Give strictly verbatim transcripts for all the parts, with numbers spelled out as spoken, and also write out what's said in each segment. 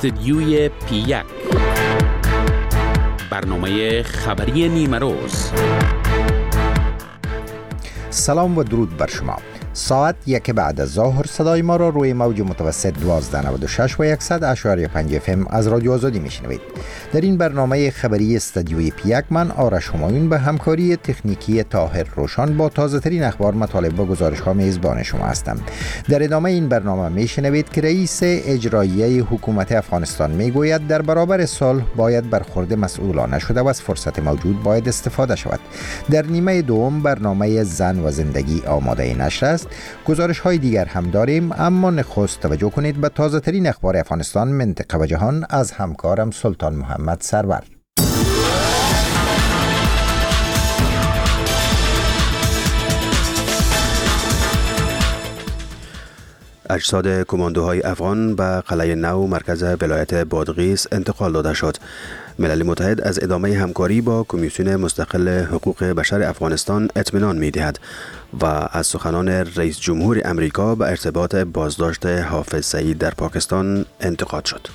استدیوی پی یک، برنامه خبری نیمه روز. سلام و درود بر شما. ساعت یک بعد از ظهر صدای ما را روی موج متوسط دوازده نود و شش و صد اشاری پنج اف ام از رادیو آزادی میشنوید. در این برنامه خبری استدیوی پی یک من آرش همایون به همکاری تکنیکی طاهر روشان با تازه ترین اخبار، مطالب و گزارش ها میزبان شما هستم. در ادامه این برنامه میشنوید که رئیس اجرایی حکومت افغانستان میگوید در برابر صلح باید برخورد مسئولانه شده و از فرصت موجود باید استفاده شود. در نیمه دوم برنامه زن و زندگی آماده نشر است. گزارش های دیگر هم داریم، اما نخست توجه کنید به تازه ترین اخبار افغانستان، منطقه و جهان از همکارم سلطان محمد سرور. اجساد کماندوهای افغان به قلعه نو مرکز ولایت بادغیس انتقال داده شد. ملل متحد از ادامه همکاری با کمیسیون مستقل حقوق بشر افغانستان اطمینان می‌دهد و از سخنان رئیس جمهور امریکا به ارتباط بازداشت حافظ سعید در پاکستان انتقاد شد.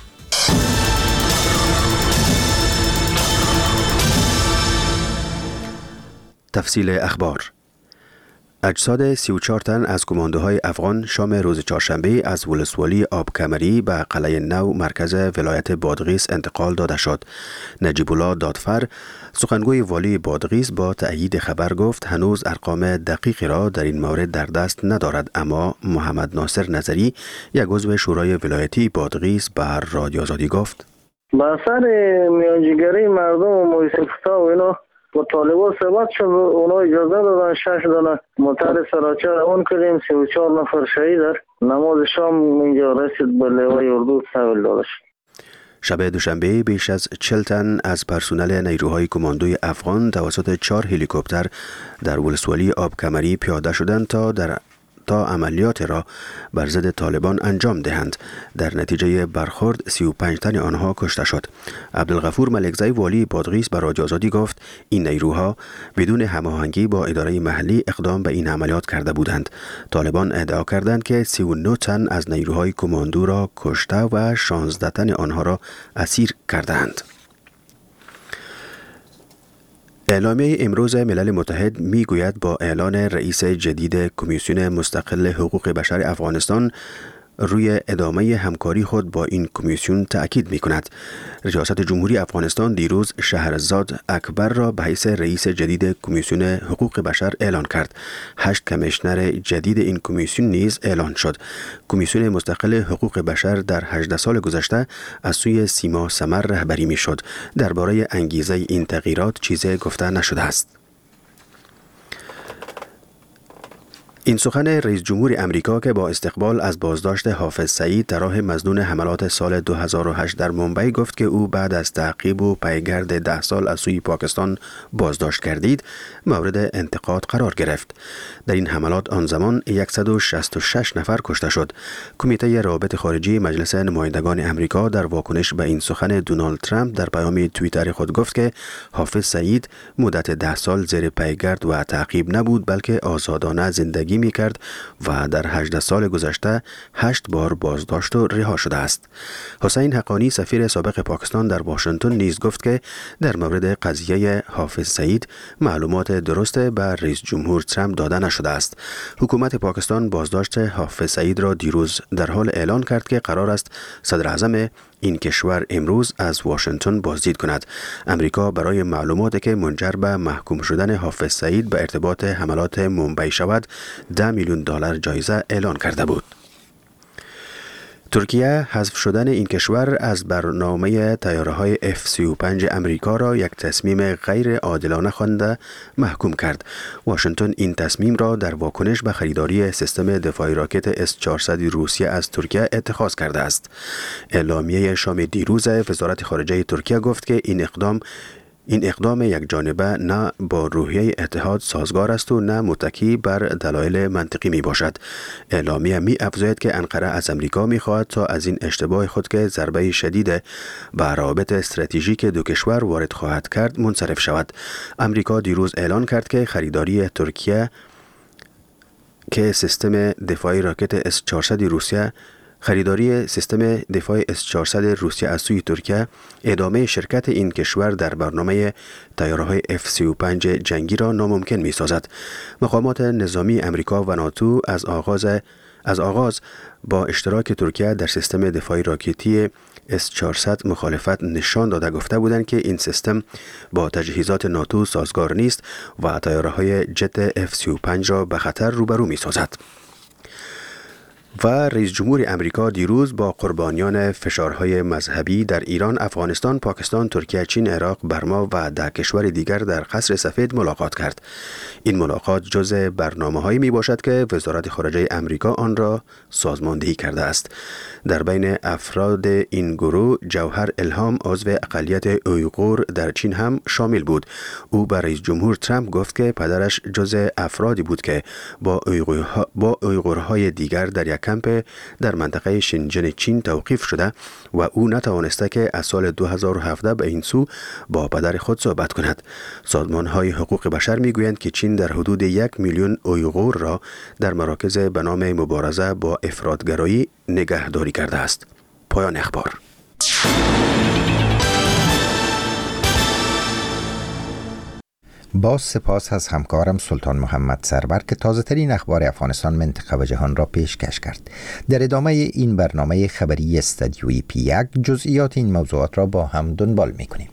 تفصیل اخبار: اجساد سی و چهار تن از کماندوهای افغان شام روز چهارشنبه از ولسوالی آبکمری به قلعه نو مرکز ولایت بادغیس انتقال داده شد. نجیب الله دادفر، سخنگوی والی بادغیس، با تأیید خبر گفت هنوز ارقام دقیقی را در این مورد در دست ندارد، اما محمد ناصر نظری، یک عضو شورای ولایتی بادغیس، به رادیو آزادی گفت با اثر میانجیگری مردم و موسیقی‌ها و اینا با طالبان ثبت شد، اونا اجازه دادن شش دانه موتر سراچه روان کردیم. سی و چهار نفر شهید در نماز شام اینجا رسید به لوای اردو تحویل داده شد. شب دوشنبه بیش از چهل تن از پرسنل نیروهای کماندوی افغان توسط چهار هلیکوپتر در ولسوالی آبکمری پیاده شدند تا در تا عملیات را بر ضد طالبان انجام دهند. در نتیجه برخورد سی و پنج تن آنها کشته شد. عبدالغفور ملکزی، والی بادغیس، به رادیو آزادی گفت این نیروها بدون هماهنگی با اداره محلی اقدام به این عملیات کرده بودند. طالبان ادعا کردند که سی و نه تن از نیروهای کماندو را کشته و شانزده تن آنها را اسیر کردند. اعلامیه امروز ملل متحد می گوید با اعلان رئیس جدید کمیسیون مستقل حقوق بشر افغانستان روی ادامه همکاری خود با این کمیسیون تأکید می کند. ریاست جمهوری افغانستان دیروز شهرزاد اکبر را به حیث رئیس جدید کمیسیون حقوق بشر اعلان کرد. هشت کمیشنر جدید این کمیسیون نیز اعلان شد. کمیسیون مستقل حقوق بشر در هجده سال گذشته از سوی سیما سمر رهبری می شد. درباره انگیزه این تغییرات چیزی گفته نشده است. این سخن رئیس جمهور امریکا که با استقبال از بازداشت حافظ سعید در راه مظنون حملات سال دو هزار و هشت در ممبئی گفت که او بعد از تعقیب و پیگرد ده سال از سوی پاکستان بازداشت گردید، مورد انتقاد قرار گرفت. در این حملات آن زمان صد و شصت و شش نفر کشته شد. کمیته روابط خارجی مجلس نمایندگان امریکا در واکنش به این سخن دونالد ترامپ در پیام توییتر خود گفت که حافظ سعید مدت ده سال زیر پیگرد و تعقیب نبود، بلکه آزادانه زندگی می کرد و در هجده سال گذشته هشت بار بازداشت و رها شده است. حسین حقانی، سفیر سابق پاکستان در واشنگتن، نیز گفت که در مورد قضیه حافظ سعید معلومات درست به رئیس جمهور ترامپ داده نشده است. حکومت پاکستان بازداشت حافظ سعید را دیروز در حال اعلان کرد که قرار است صدر اعظم این کشور امروز از واشنگتن بازدید کند. امریکا برای معلوماتی که منجر به محکوم شدن حافظ سعید به ارتباط حملات ممبئی شود ده میلیون دلار جایزه اعلان کرده بود. ترکیه حذف شدن این کشور از برنامه طیاره‌های اف سی و پنج امریکا را یک تصمیم غیر عادلانه خوانده محکوم کرد. واشنگتن این تصمیم را در واکنش به خریداری سیستم دفاعی راکت اس چهارصد روسیه از ترکیه اتخاذ کرده است. اعلامیه شام دیروز وزارت خارجه ترکیه گفت که این اقدام این اقدام یک جانبه نه با روحیه اتحاد سازگار است و نه متکی بر دلایل منطقی می باشد. اعلامیه می افزاید که انقره از امریکا می خواهد تا از این اشتباه خود که ضربه شدید به روابط استراتژیک دو کشور وارد خواهد کرد منصرف شود. امریکا دیروز اعلان کرد که خریداری ترکیه که سیستم دفاعی راکت اس چهارصد روسیه خریداری سیستم دفاع اس چهارصد روسیه از سوی ترکیه ادامه شرکت این کشور در برنامه طیاره‌های اف سی و پنج جنگی را ناممکن می‌سازد. مقامات نظامی امریکا و ناتو از آغاز از آغاز با اشتراک ترکیه در سیستم دفاعی راکتی اس چهارصد مخالفت نشان داده گفته بودند که این سیستم با تجهیزات ناتو سازگار نیست و طیاره‌های جت اف سی و پنج را به خطر روبرو می‌سازد. و رئیس جمهور امریکا دیروز با قربانیان فشارهای مذهبی در ایران، افغانستان، پاکستان، ترکیه، چین، عراق، برما و ده کشور دیگر در قصر سفید ملاقات کرد. این ملاقات جزء برنامه‌هایی می باشد که وزارت خارجه امریکا آن را سازماندهی کرده است. در بین افراد این گروه جوهر الهام، عضو اقلیت اویغور در چین هم شامل بود. او به رئیس جمهور ترامپ گفت که پدرش جزء افرادی بود که با اویغورها با اویغورهای دیگر در یک کمپ در منطقه شنجن چین توقیف شده و او نتوانسته که از سال دو هزار و هفده به این سو با پدر خود صحبت کند. سازمان‌های حقوق بشر می‌گویند که چین در حدود یک میلیون اویغور را در مراکز به نام مبارزه با افراط‌گرایی نگهداری کرده است. پایان اخبار. با سپاس از همکارم سلطان محمد سرور که تازه ترین اخبار افغانستان، منطقه و جهان را پیشکش کرد. در ادامه این برنامه خبری استدیوی پی یک جزئیات این موضوعات را با هم دنبال می کنیم.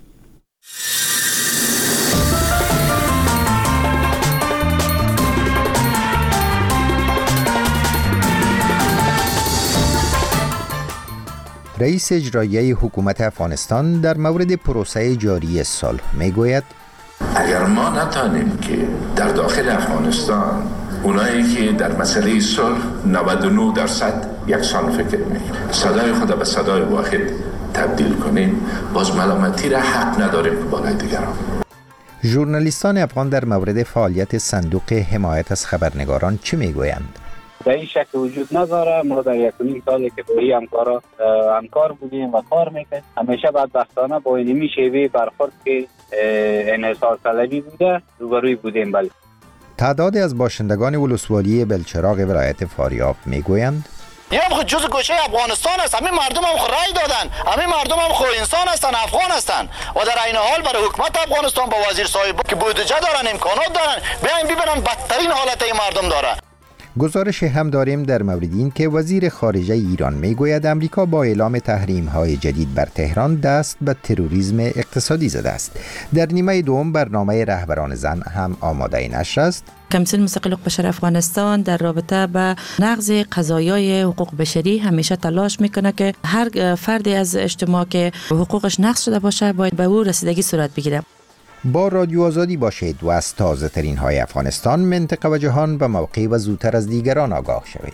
رئیس اجرایی حکومت افغانستان در مورد پروسه جاری صلح می گوید اگر ما نتانیم که در داخل افغانستان اونایی که در مسئله صلح نود و نه درصد یکسان فکر میکنن، صدای خود به صدای واحد تبدیل کنیم، باز ملامتی را حق نداریم که بالای دیگران. ژورنالیستان افغان در مورد فعالیت صندوق حمایت از خبرنگاران چه میگویند؟ در این شک وجود نداره. ما در یک و نیم سالی که با این همکارا همکار بودیم و کار میکنیم، همیشه بدبختانه با اینمی شیوه برخورد که انحصار طلبی بوده روبروی بودیم. بله. تعدادی از باشندگان ولسوالی بلچراغ ولایت فاریاب میگویند این هم خود جز گوشه افغانستان است. همین مردم هم خود رای دادن، همین مردم هم خود انسان هستن، افغان هستن و در این حال برای حکومت افغانستان با وزیر صاحب که بودجه دارن، امکانات دارن، بیاین ببینن بدترین حالت این مردم داره. گزارش هم داریم در مورد این که وزیر خارجه ایران میگوید امریکا با اعلام تحریم‌های جدید بر تهران دست به تروریسم اقتصادی زده است. در نیمه دوم برنامه رهبران زن هم آماده نشر است. کمیسیون مستقل حقوق بشر افغانستان در رابطه با نقض قضایای حقوق بشری همیشه تلاش میکنه که هر فردی از اجتماع که حقوقش نقض شده باشه باید به او رسیدگی صورت بگیره. با رادیو آزادی باشید و از تازه ترین های افغانستان، منطقه و جهان به موقع و زودتر از دیگران آگاه شوید.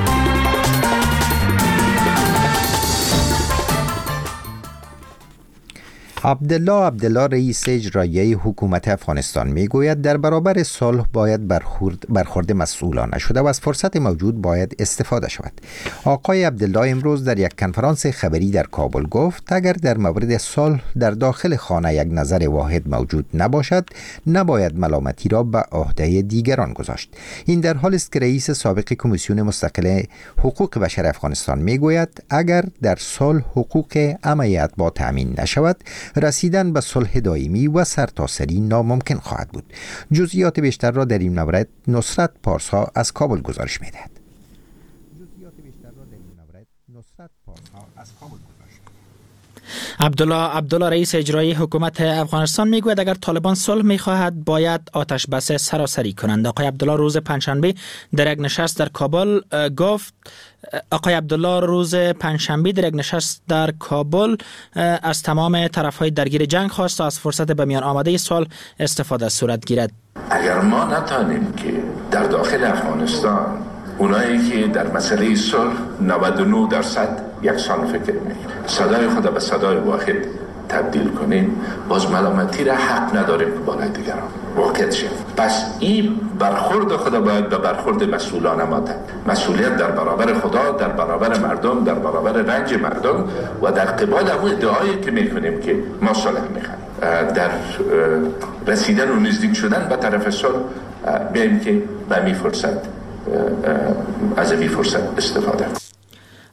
عبدالله عبدالله رئیس اجرایی حکومت افغانستان میگوید در برابر صلح باید برخورد برخورد مسئولانه شده و از فرصت موجود باید استفاده شود. آقای عبدالله امروز در یک کنفرانس خبری در کابل گفت اگر در مورد صلح در داخل خانه یک نظر واحد موجود نباشد نباید ملامتی را به عهده دیگران گذاشت. این در حالی است که رئیس سابق کمیسیون مستقل حقوق بشر افغانستان میگوید اگر در صلح حقوق عمیت با تامین نشود رسیدن به صلح دائمی و سرتاسری ناممکن خواهد بود. جزئیات بیشتر را در این مورد نصرت پارسا از کابل گزارش می‌دهد. جزئیات بیشتر را در این مورد نصرت پارسا از کابل گزارش عبدالله عبدالله رئیس اجرایی حکومت افغانستان میگوید اگر طالبان صلح میخواهد باید آتش بس سراسری کنند. آقای عبدالله روز پنجشنبه در یک نشست در کابل گفت آقای عبدالله روز پنجشنبه در یک نشست در کابل از تمام طرف‌های درگیر جنگ خواست تا از فرصت به میان آمده صلح استفاده صورت گیرد. اگر ما نتانیم که در داخل افغانستان اونایی که در مسئله صلح نود و نه درصد یکسان فکر میکنن، صدای خود به صدای واحد تبدیل کنیم، باز ملامتی را حق نداریم که بالای دیگران واقع شد. پس این برخورد خدا باید به برخورد مسئولانه ما تبدیل. مسئولیت در برابر خدا، در برابر مردم، در برابر رنج مردم و در قبال اون ادعایی که میکنیم که ما صلح میخوایم، در رسیدن و نزدیک شدن به طرف صلح بیاییم که به می فرصت از این فرصت استفاده.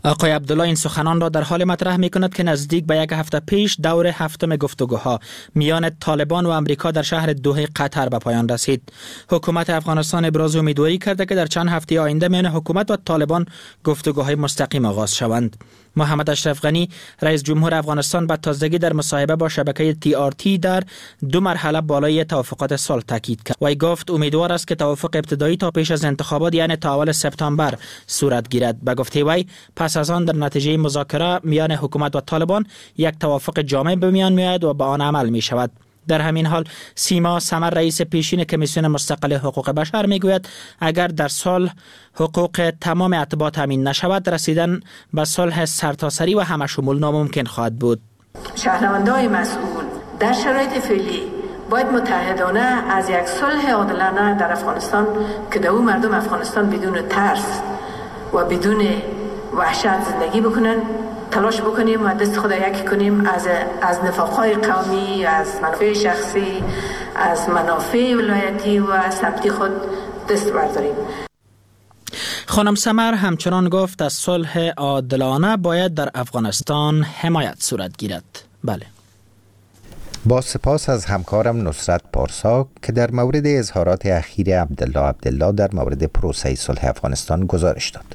آقای عبدالله این سخنان را در حال مطرح می کند که نزدیک به یک هفته پیش دور هفتم گفتگوها میان طالبان و امریکا در شهر دوحه قطر به پایان رسید. حکومت افغانستان ابراز امیدواری کرده که در چند هفته آینده میان حکومت و طالبان گفتگوهای مستقیم آغاز شوند. محمد اشرف غنی رئیس جمهور افغانستان به تازگی در مصاحبه با شبکه تی آر تی در دو مرحله بالای توافقات صلح تاکید کرد. وی گفت امیدوار است که توافق ابتدایی تا پیش از انتخابات یعنی تا اول سپتامبر صورت گیرد. به گفته وی پس از آن در نتیجه مذاکره میان حکومت و طالبان یک توافق جامع به میان میآید و به آن عمل می شود. در همین حال سیما سمر رئیس پیشین کمیسیون مستقل حقوق بشر میگوید اگر در صلح حقوق تمام اتباع تامین نشود رسیدن به صلح سرتاسری و همه شمول ناممکن خواهد بود. شهروندان مسئول در شرایط فعلی باید متحدانه از یک صلح عادلانه در افغانستان که در او مردم افغانستان بدون ترس و بدون وحشت زندگی بکنن تلاش بکنیم و دست خود یکی کنیم از از نفاقهای قومی، از منافع شخصی، از منافع ولایتی و سمتی خود دست برداریم. خانم سمر همچنان گفت از صلح عادلانه باید در افغانستان حمایت صورت گیرد. بله. با سپاس از همکارم نصرت پارسا که در مورد اظهارات اخیر عبدالله عبدالله در مورد پروسه صلح افغانستان گزارش داد.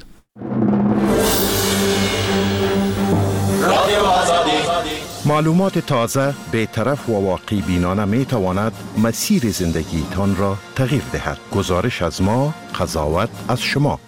معلومات تازه، بی‌طرف و واقعی بینانه می تواند مسیر زندگیتان را تغییر دهد. گزارش از ما، قضاوت از شما.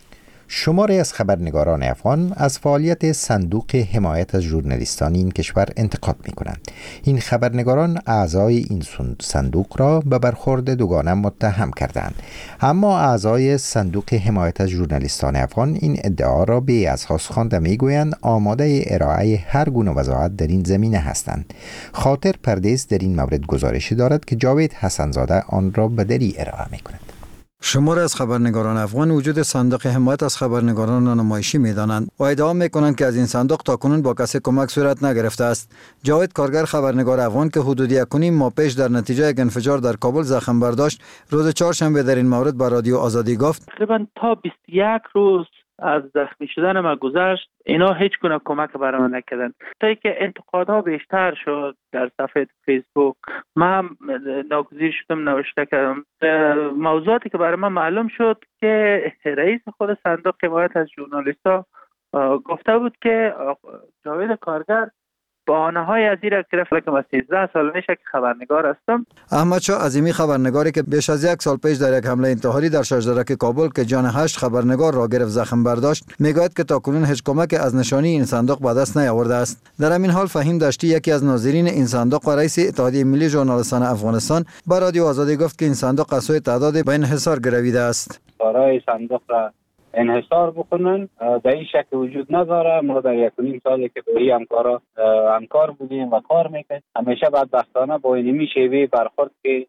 شماری از خبرنگاران افغان از فعالیت صندوق حمایت از ژورنالیستان این کشور انتقاد می کنند. این خبرنگاران اعضای این صندوق را به برخورد دوگانه متهم کردند. اما اعضای صندوق حمایت از ژورنالیستان افغان این ادعا را به اساس خوانده می گویند آماده ارائه هر گونه وضاحت در این زمینه هستند. خاطر پردیس در این مورد گزارشی دارد که جاوید حسنزاده آن را به دری ارائه می کند. شمار از خبرنگاران افغان وجود صندوق حمایت از خبرنگاران را نمایشی می‌دانند و ادعا می‌کنند که از این صندوق تاکنون با کسی کمک صورت نگرفته است. جاوید کارگر خبرنگار افغان که حدود یک و نیم ماه پیش در نتیجه یک انفجار در کابل زخم برداشت، روز چهارشنبه در این مورد به رادیو آزادی گفت تقریبا تا بیست و یک روز از زخمی شدن ما گذشت، اینا هیچ گونه کمک برای من نکردن. تا اینکه انتقادها بیشتر شد در صفحه فیسبوک، من هم ناگزیر شدم نوشته کردم. موضوعاتی که برای من معلوم شد که رئیس خود صندوق حمایت از ژورنالیست‌ها گفته بود که جاوید کارگر بهانه‌های از این را گرفت که من سیزده سال میشه که خبرنگار هستم. احمد شاه عظیمی خبرنگاری که بیش از یک سال پیش در یک حمله انتحاری در شجرک کابل که جان هشت خبرنگار را گرفت زخم برداشت، میگوید که تاکنون هیچ کمک از نشانی این صندوق به دست نیاورده است. در همین حال فهیم داشتی یکی از ناظرین این صندوق و رئیس اتحادیه ملی ژورنالیستان افغانستان با رادیو آزادی گفت که این صندوق از سوی تعداد به انحصار گرویده است. برای صندوق را انحصار بکنن در این شک وجود نداره. ما در یک و نیم سالی که با این همکارا همکار بودیم و کار میکنیم همیشه بدبختانه با اینمی شیوه برخورد که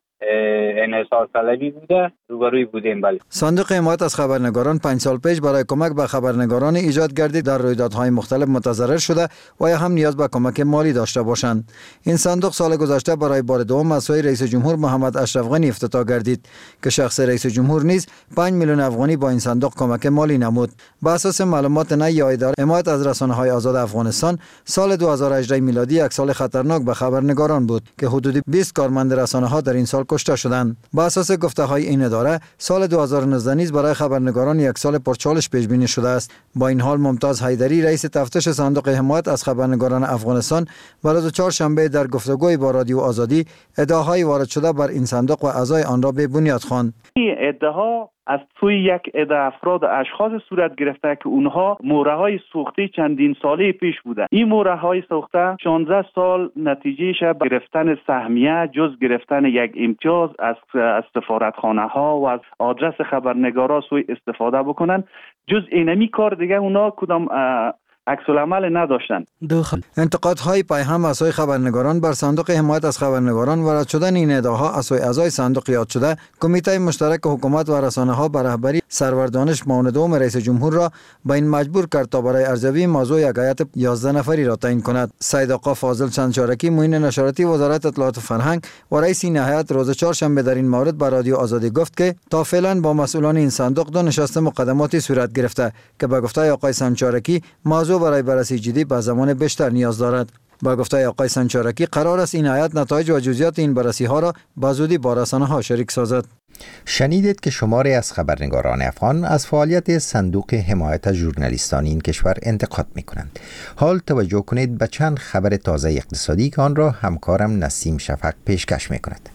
انحصار طلبی بوده روبروی بودیم. بله. صندوق حمایت از خبرنگاران پنج سال پیش برای کمک به خبرنگاران ایجاد گردید در رویدادهای مختلف متضرر شده و یا هم نیاز به کمک مالی داشته باشند. این صندوق سال گذشته برای بار دوم از سوی رئیس جمهور محمد اشرف غنی افتتاح گردید که شخص رئیس جمهور نیز پنج میلیون افغانی با این صندوق کمک مالی نمود. بر اساس معلومات نهایی اداره حمایت از رسانه‌های آزاد افغانستان، سال دو هزار و هجده میلادی یک سال خطرناک به خبرنگاران بود که حدود بیست کارمند رسانه‌ها در این سال کشته شدند. با اساس گفته‌های این اداره، سال دو هزار و نوزده نیز برای خبرنگاران یک سال پرچالش پیش بینی شده است. با این حال ممتاز حیدری رئیس تفتیش صندوق حمایت از خبرنگاران افغانستان روز چهارشنبه در گفتگوی با رادیو آزادی ادعاهای وارد شده بر این صندوق و اعضای آن را به بنیاد خواند. این ادعا از سوی یک عده افراد اشخاص صورت گرفته که اونها مورهای سوخته چندین ساله پیش بوده. این مورهای سوخته شانزده سال نتیجهش گرفتن سهمیه جز گرفتن یک امتیاز از از سفارتخانه ها و از آدرس خبرنگارا سوی استفاده بکنن. جز اینمی کار دیگه اونا کدام عکس العمل نداشتن. انتقادهای پیهم از سوی خبرنگاران بر صندوق حمایت از خبرنگاران وارد شدن این ادعاها از سوی اعضای صندوق یاد شده، کمیته مشترک حکومت و رسانه‌ها به رهبری سرور دانش معاون دوم رئیس جمهور را به این مجبور کرد تا برای ارزیابی موضوع یک هیئت یازده نفری را تعیین کند. سید آقا فاضل سنجارکی معین نشراتی وزارت اطلاعات و فرهنگ و رئیس این هیئت روز چهارشنبه در این مورد به رادیو آزادی گفت که تا فعلا با مسئولان این صندوق دو نشست مقدماتی صورت گرفته که به گفته آقای سنجارکی موضوع برای بررسی جدی به زمان بیشتر نیاز دارد. با گفته آقای سنجارکی قرار است این هیئت نتایج و جزئیات این بررسی ها را به زودی با رسانه‌ها شریک سازد. شنیدید که شماری از خبرنگاران افغان از فعالیت صندوق حمایت ژورنالیستان این کشور انتقاد می کنند. حال توجه کنید به چند خبر تازه اقتصادی که آن را همکارم نسیم شفق پیشکش می کند.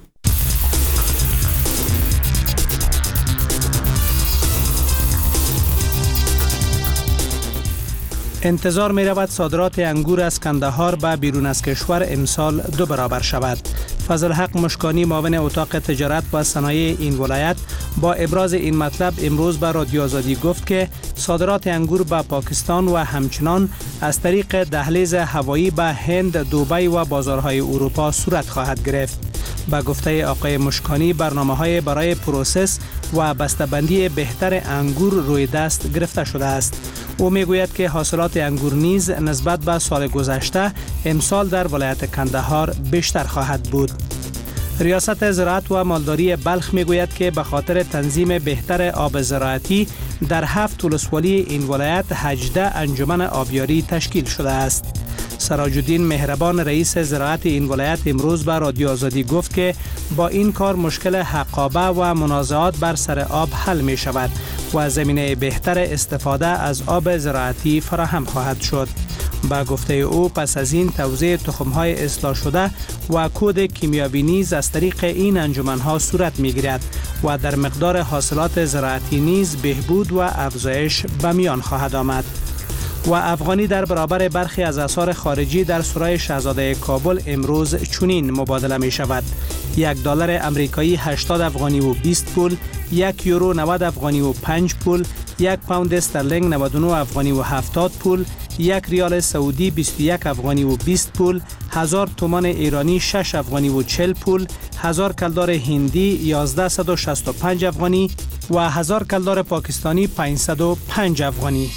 انتظار می رود صادرات انگور از کندهار به بیرون از کشور امسال دو برابر شود. فضل حق مشکانی معاون اتاق تجارت و صنایع این ولایت با ابراز این مطلب امروز به رادیو آزادی گفت که صادرات انگور به پاکستان و همچنان از طریق دهلیز هوایی به هند، دبی و بازارهای اروپا صورت خواهد گرفت. با گفته آقای مشکانی برنامه‌های برای پروسس و بسته‌بندی بهتر انگور روی دست گرفته شده است. او میگوید که حاصلات انگور نیز نسبت به سال گذشته امسال در ولایت کندهار بیشتر خواهد بود. ریاست زراعت و مالداری بلخ میگوید که به خاطر تنظیم بهتر آب زراعتی در هفت ولسوالی این ولایت هجده انجمن آبیاری تشکیل شده است. سراج الدین مهربان رئیس زراعت این ولایت امروز به رادیو آزادی گفت که با این کار مشکل حقابه و منازعات بر سر آب حل می شود و زمینه بهتر استفاده از آب زراعتی فراهم خواهد شد. با گفته او پس از این توزیع تخم‌های اصلاح شده و کود کیمیاوی نیز از طریق این انجمن‌ها صورت می‌گیرد و در مقدار حاصلات زراعتی نیز بهبود و افزایش به میان خواهد آمد. و افغانی در برابر برخی از اسعار خارجی در سرای شاهزاده کابل امروز چنین مبادله می شود: یک دلار امریکایی هشتاد افغانی و بیست پول، یک یورو نود افغانی و پنج پول، یک پوند استرلینگ نود و نه افغانی و هفتاد پول، یک ریال سعودی بیست و یک افغانی و بیست پول، هزار تومان ایرانی شش افغانی و چهل پول، هزار کلدار هندی یازده و شصت و پنج افغانی و هزار کلدار پاکستانی پانصد و پنج افغانی.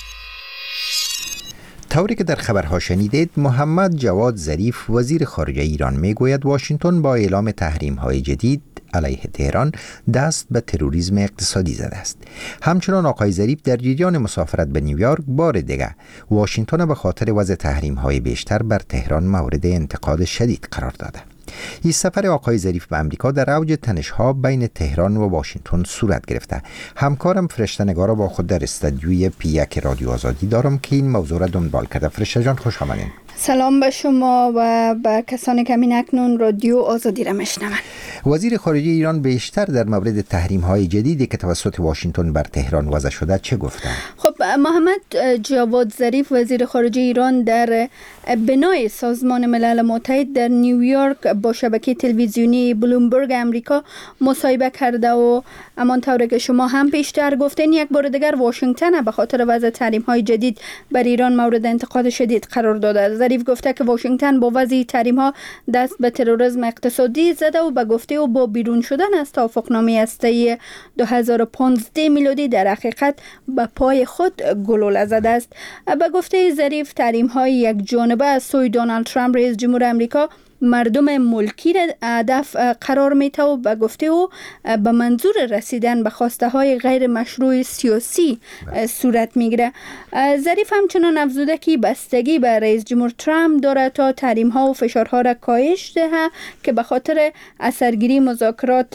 طوری که در خبرها شنیدید، محمد جواد ظریف وزیر خارجه ایران میگوید واشنگتن با اعلام تحریم‌های جدید علیه تهران دست به تروریسم اقتصادی زده است. همچنان آقای ظریف در جریان مسافرت به نیویورک بار دیگر واشنگتن به خاطر وضع تحریم‌های بیشتر بر تهران مورد انتقاد شدید قرار داده. این سفر آقای ظریف به امریکا در اوج تنش‌ها بین تهران و واشنگتن صورت گرفته. همکارم فرشته نگارا با خود در استودیوی پی یک رادیو آزادی دارم که این موضوع را دنبال کرده. فرشته جان خوش آمدین. سلام به شما و به کسانی که همین اکنون رادیو آزادی را میشنوند. وزیر خارجه ایران بیشتر در مورد تحریم‌های جدیدی که توسط واشنگتن بر تهران وضع شده چه گفتند؟ خب محمد جواد ظریف وزیر خارجه ایران در بنای سازمان ملل متحد در نیویورک با شبکه تلویزیونی بلومبرگ امریکا مصاحبه کرده و همانطور که شما هم پیشتر گفتین یک بار دیگر واشنگتن به خاطر وضع تحریم‌های جدید بر ایران مورد انتقاد شدید قرار داده. ظریف گفته که واشنگتن با وضع تحریم‌ها دست به تروریسم اقتصادی زده و به گفته او با بیرون شدن از توافقنامه هسته‌ای دو هزار و پانزده میلادی در حقیقت به پای خود گلوله زده است. به گفته ظریف تحریم‌های یک جانبه از سوی دونالد ترامپ رئیس جمهور آمریکا مردم ملکی را هدف قرار میده و به گفته او به منظور رسیدن به خواسته های غیر مشروع سیاسی صورت میگیره. ظریف همچنان افزوده که بستگی به رئیس جمهور ترامپ داره تا تحریم ها و فشارها را کاهش دهه که به خاطر اثرگیری مذاکرات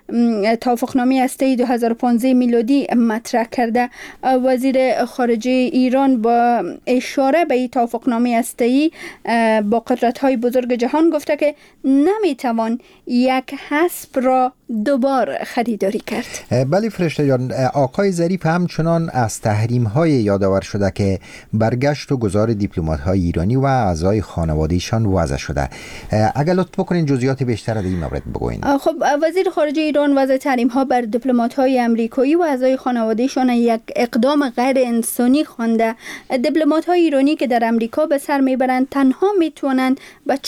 توافقنامه هسته‌ای دو هزار و پانزده میلادی مطرح کرده. وزیر خارجه ایران با اشاره به این توافقنامه هسته‌ای با قدرت‌های بزرگ جهان گفته که نمیتوان یک حسب را دوبار خریداری کرد. بله فرشته جان، آقای ظریف همچنان از تحریم های یادآور شده که برگشت و گذار دیپلمات های ایرانی و اعضای خانوادهشان وضع شده. اگر لطف بکنین جزئیات بیشتر در این مورد بگوین. خب وزیر خارجه ایران وضع تحریم ها بر دیپلمات های امریکایی و اعضای خانوادهشان یک اقدام غیر انسانی خوانده. دیپلمات های ایرانی که در امریکا به سر میبرند تنها میتونند به چهار منطقه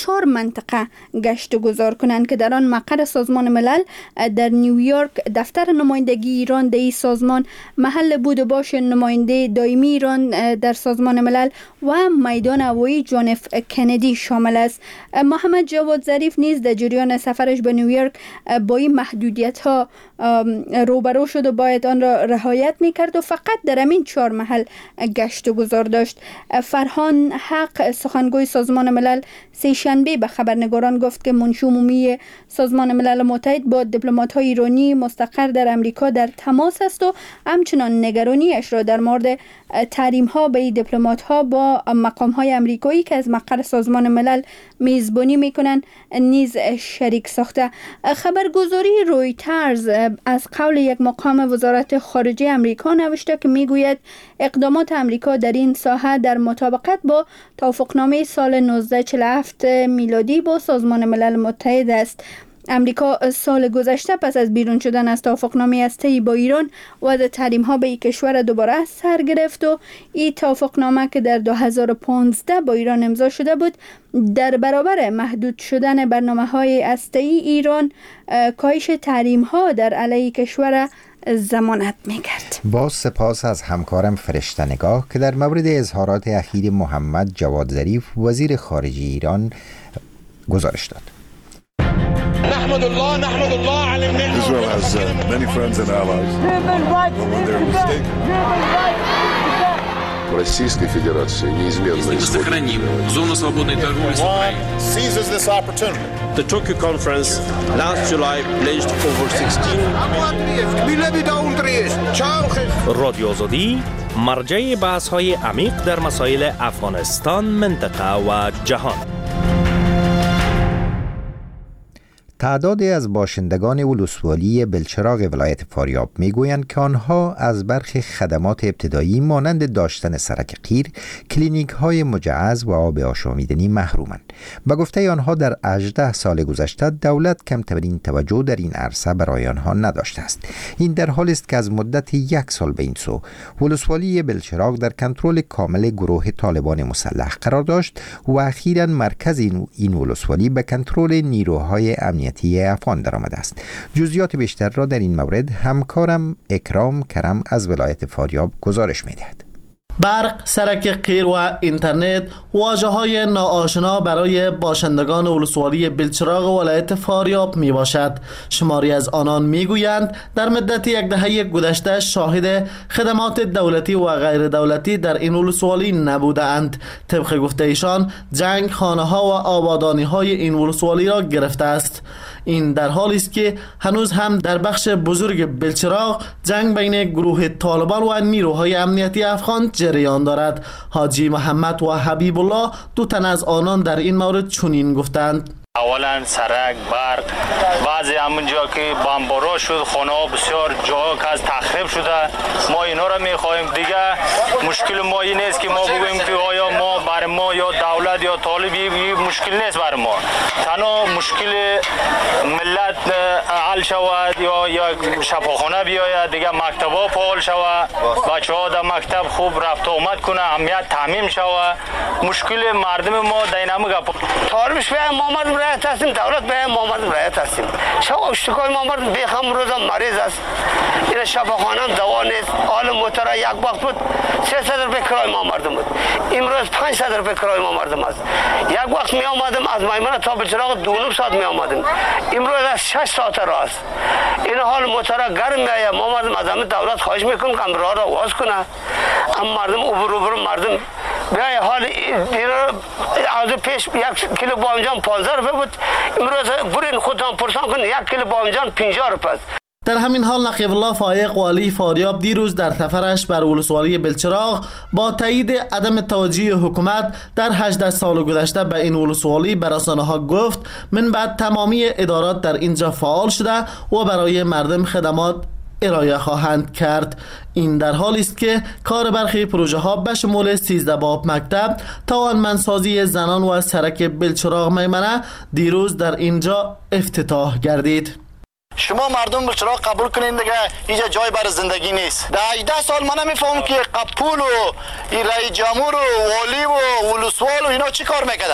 منطقه گشت و گذار کنند که در آن مقر سازمان ملل در نیویورک، دفتر نمایندگی ایران در این سازمان، محل بود و باش نماینده دائمی ایران در سازمان ملل و میدان هوایی جان اف کندی شامل است. محمد جواد ظریف نیز در جریان سفرش به نیویورک با این محدودیت ها روبرو شد و باید آن را رعایت میکرد و فقط در همین چهار محل گشت و گذار داشت. فرهان حق، سخنگوی سازمان ملل، سه شنبه به خبرنگاران گفت که منشی عمومی سازمان ملل متحد با دیپلمات‌های ایرانی مستقر در امریکا در تماس است و همچنان نگرانیش را در مورد تحریم‌ها به دیپلمات‌ها با مقام‌های امریکایی که از مقر سازمان ملل میزبانی میکنند نیز شریک ساخته. خبرگزاری رویترز از قول یک مقام وزارت خارجه امریکا نوشته که میگوید اقدامات امریکا در این ساحه در مطابقت با توافقنامه سال نوزده چهل و هفت میلادی با سازمان ملل متحد است. امریکا سال گذشته پس از بیرون شدن از توافقنامه هسته‌ای با ایران وضع تحریم‌ها به این کشور دوباره سر گرفت و این توافقنامه که در دو هزار و پانزده با ایران امضا شده بود در برابر محدود شدن برنامه‌های هسته‌ای ایران کاهش تحریم‌ها در علیه کشور ضمانت می‌کرد. باز سپاس از همکارم فرشته نگاه که در مورد اظهارات اخیر محمد جواد ظریف وزیر خارجه ایران گزارش داد. نحمد الله نحمد الله على النعمة. Israel has uh, many friends and allies. When they're mistaken. Российской Федерации неизменно сохраним зону свободной торговли с Украиной. Seizes this opportunity. The Tokyo conference last July pledged over sixteen. رادیو آزادی مرجع بحث‌های عمیق در مسائل افغانستان، منطقه و جهان. تعدادی از باشندگان ولسوالی بلچراغ ولایت فاریاب میگویند که آنها از برخی خدمات ابتدایی مانند داشتن سرک قیر، کلینیک های مجهز و آب آشامیدنی محرومند. به گفته آنها در هجده سال گذشته دولت کمترین توجه در این عرصه برای آنها نداشته است. این در حالی است که از مدت یک سال به این سو ولسوالی بلچراغ در کنترل کامل گروه طالبان مسلح قرار داشت و اخیراً مرکز این, این ولسوالی به کنترل نیروهای امنیتی افغان درآمده است. جزئیات بیشتر را در این مورد همکارم اکرام کرم از ولایت فاریاب گزارش می‌دهد. برق، سرک قیر و اینترنت واژه‌های ناآشنا برای باشندگان ولسوالی بلچراغ ولایت فاریاب می باشد. شماری از آنان می گویند در مدت یک دهه گذشته شاهد خدمات دولتی و غیر دولتی در این ولسوالی نبودند. طبق گفته ایشان جنگ خانه ها و آبادانی های این ولسوالی را گرفته است. این در حالی است که هنوز هم در بخش بزرگ بلچراغ جنگ بین گروه طالبان و نیروهای امنیتی افغان جریان دارد. حاجی محمد و حبیب الله دو تن از آنان در این مورد چنین گفتند: اولا سرک، برق، بعضی همونجا که بمبارا شد خانه ها بسیار جاها که از تخریب شده، ما اینا را میخواهیم. دیگه مشکل ما این نیست که ما بگوییم که آیا ما بر ما یا دولت یا طالبی مشکل نیست بر ما. تنها مشکل ملت حل شود یا یا شفاخانه بیاید، دیگه مکتب ها فعال شود، بچه ها در مکتب خوب رفت آمد کنه، امنیت تامین شود. مشکل مردم ما دینامیک طالبش به ما مردم رایت هستیم، دولت به ما مردم رایت هستیم. شما اشتکای ما مردم بیخم روزا مریض است، این شفاخانه هم دوا نیست. حال موتر یک وقت بود سیصد روپیه کرای ما مردم بود، امروز پانصد روپیه کرای ما مردم است. یک وقت می آمدیم از میمنه تا بلچراغ دو نیم ساعت می آمدیم، امروز از شش ساعت راه است. این حال موتر گرم میآید. ما مردم از همه دولت خواهش میکنیم که راه را واز کنه. اما مردم اوبر اوبر مردم بیای حال از پیش یک کیلو بامجان پانزده روپیه بود، امروز برین خودتان پرسان کن یک کیلو بامجان پنجاه روپیه است. در همین حال نقیب الله فایق والی فاریاب دیروز در سفرش بر ولسوالی بلچراغ با تایید عدم توجه حکومت در هجده سال گذشته به این ولسوالی به رسانه‌ها گفت من بعد تمامی ادارات در اینجا فعال شده و برای مردم خدمات ارائه خواهند کرد. این در حالی است که کار برخی پروژه ها به شمول سیزده باب مکتب، توانمندسازی زنان و سرک بلچراغ میمنه دیروز در اینجا افتتاح گردید. شما مردم بلچراغ قبول کنین دیگه، اینجا جای برای زندگی نیست. در هجده سال من نمیفهم که قپول و رئیس جمهور و والی و ولسوال و اینا چی کار میکردن.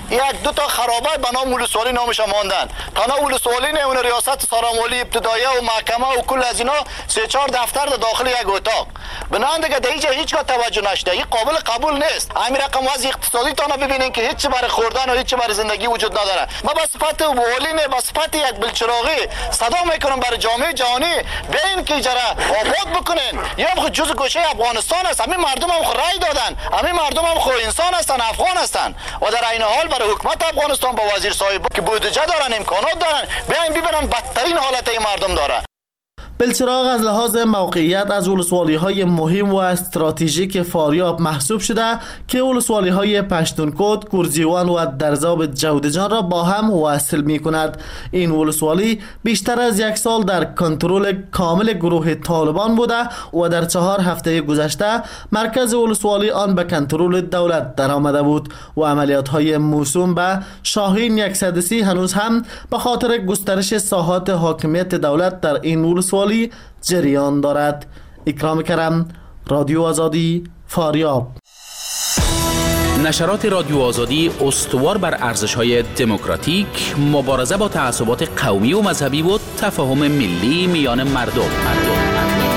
یک دو تا خرابه به نام ولسوالی نامش ماندن. تانا ولسوالی نه اون ریاست سارامالی ابتداییه و محکمه و کل از اینا سه چهار دفتر در داخل یک اتاق. بنان دیگه در اینجا هیچ گاه توجه نشده. این قابل قبول نیست. همین رقم وضع اقتصادی تانا ببینین که هیچ برای خوردن و هیچ برای زندگی وجود نداره. ما به صفت والی نه به صفت یک بلچراغی صدا میکنم برای جامعه جهانی بیاین که جرا آباد بکنین. یا خود جزء گوشه افغانستان است. همین مردم هم خود رای دادن. همین مردم هم خود انسان هستن، افغان هستن. و در این حال برای حکومت افغانستان با وزیر صاحب که بودجه دارن، امکانات دارن، بیاین ببینن بدترین حالت این مردم داره. بلچراغ از لحاظ موقعیت از ولسوالی‌های مهم و استراتژیک فاریاب محسوب شده که ولسوالی‌های پشتونکوت، گرجیوان و درزاب جودجان را با هم وصل می‌کند. این ولسوالی بیشتر از یک سال در کنترل کامل گروه طالبان بوده و در چهار هفته گذشته مرکز ولسوالی آن به کنترل دولت درآمده بود و عملیات‌های موسوم به شاهین صدسی هنوز هم به خاطر گسترش ساحات حاکمیت دولت در این ولسوالی جریان دارد. اکرام کرم، رادیو آزادی، فاریاب. نشرات رادیو آزادی استوار بر ارزش‌های دموکراتیک، مبارزه با تعصبات قومی و مذهبی و تفاهم ملی میان مردم. مردم.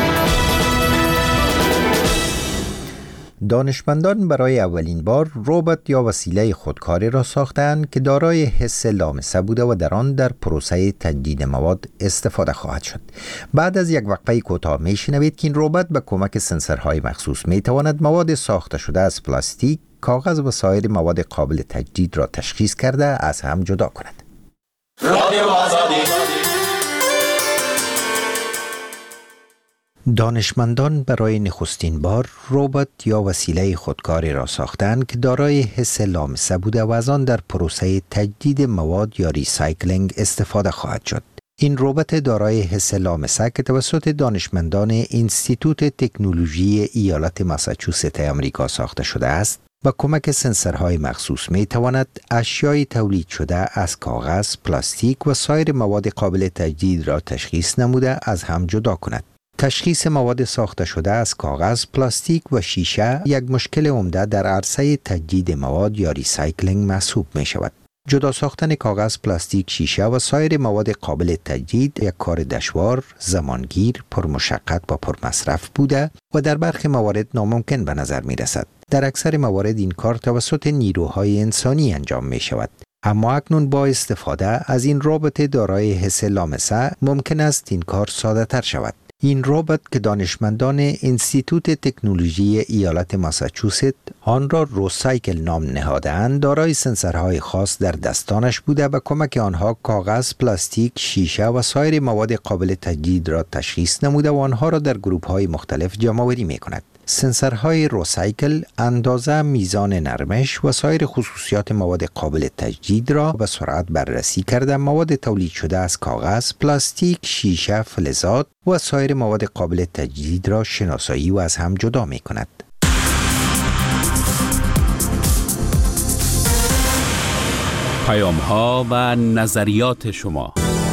دانشمندان برای اولین بار ربات یا وسیله خودکاری را ساختند که دارای حس لامسه بوده و در آن در پروسه تجدید مواد استفاده خواهد شد. بعد از یک وقفه کوتاه میشنوید که این ربات به کمک سنسورهای مخصوص میتواند مواد ساخته شده از پلاستیک، کاغذ و سایر مواد قابل تجدید را تشخیص کرده از هم جدا کند. رادیو آزادی. دانشمندان برای نخستین بار ربات یا وسیله خودکاری را ساختند که دارای حس لامسه بوده و از آن در پروسه تجدید مواد یا ریسایکلینگ استفاده خواهد شد. این ربات دارای حس لامسه که توسط دانشمندان انستیتوت تکنولوژی ایالت ماساچوست آمریکا ساخته شده است، با کمک سنسورهای مخصوص می تواند اشیای تولید شده از کاغذ، پلاستیک و سایر مواد قابل تجدید را تشخیص نموده از هم جدا کند. تشخیص مواد ساخته شده از کاغذ، پلاستیک و شیشه یک مشکل عمده در عرصه تجدید مواد یا ریسایکلینگ محسوب می شود. جدا ساختن کاغذ، پلاستیک، شیشه و سایر مواد قابل تجدید یک کار دشوار، زمانگیر، پرمشقت و پرمصرف بوده و در برخی موارد ناممکن به نظر می رسد. در اکثر موارد این کار توسط نیروهای انسانی انجام می شود. اما اکنون با استفاده از این ربات دارای حس لامسه ممکن است این کار ساده تر شود. این ربات که دانشمندان انستیتوت تکنولوژی ایالت ماساچوست آن را روسایکل نام نهاده‌اند، دارای سنسورهای خاص در دستانش بوده و کمک آنها کاغذ، پلاستیک، شیشه و سایر مواد قابل تجدید را تشخیص نموده و آنها را در گروه‌های مختلف جمع‌آوری می‌کند. سنسورهای روسایکل اندازه، میزان نرمش و سایر خصوصیات مواد قابل تجدید را به سرعت بررسی کرده مواد تولید شده از کاغذ، پلاستیک، شیشه، فلزات و سایر مواد قابل تجدید را شناسایی و از هم جدا می کند. پیام ها و نظریات شما.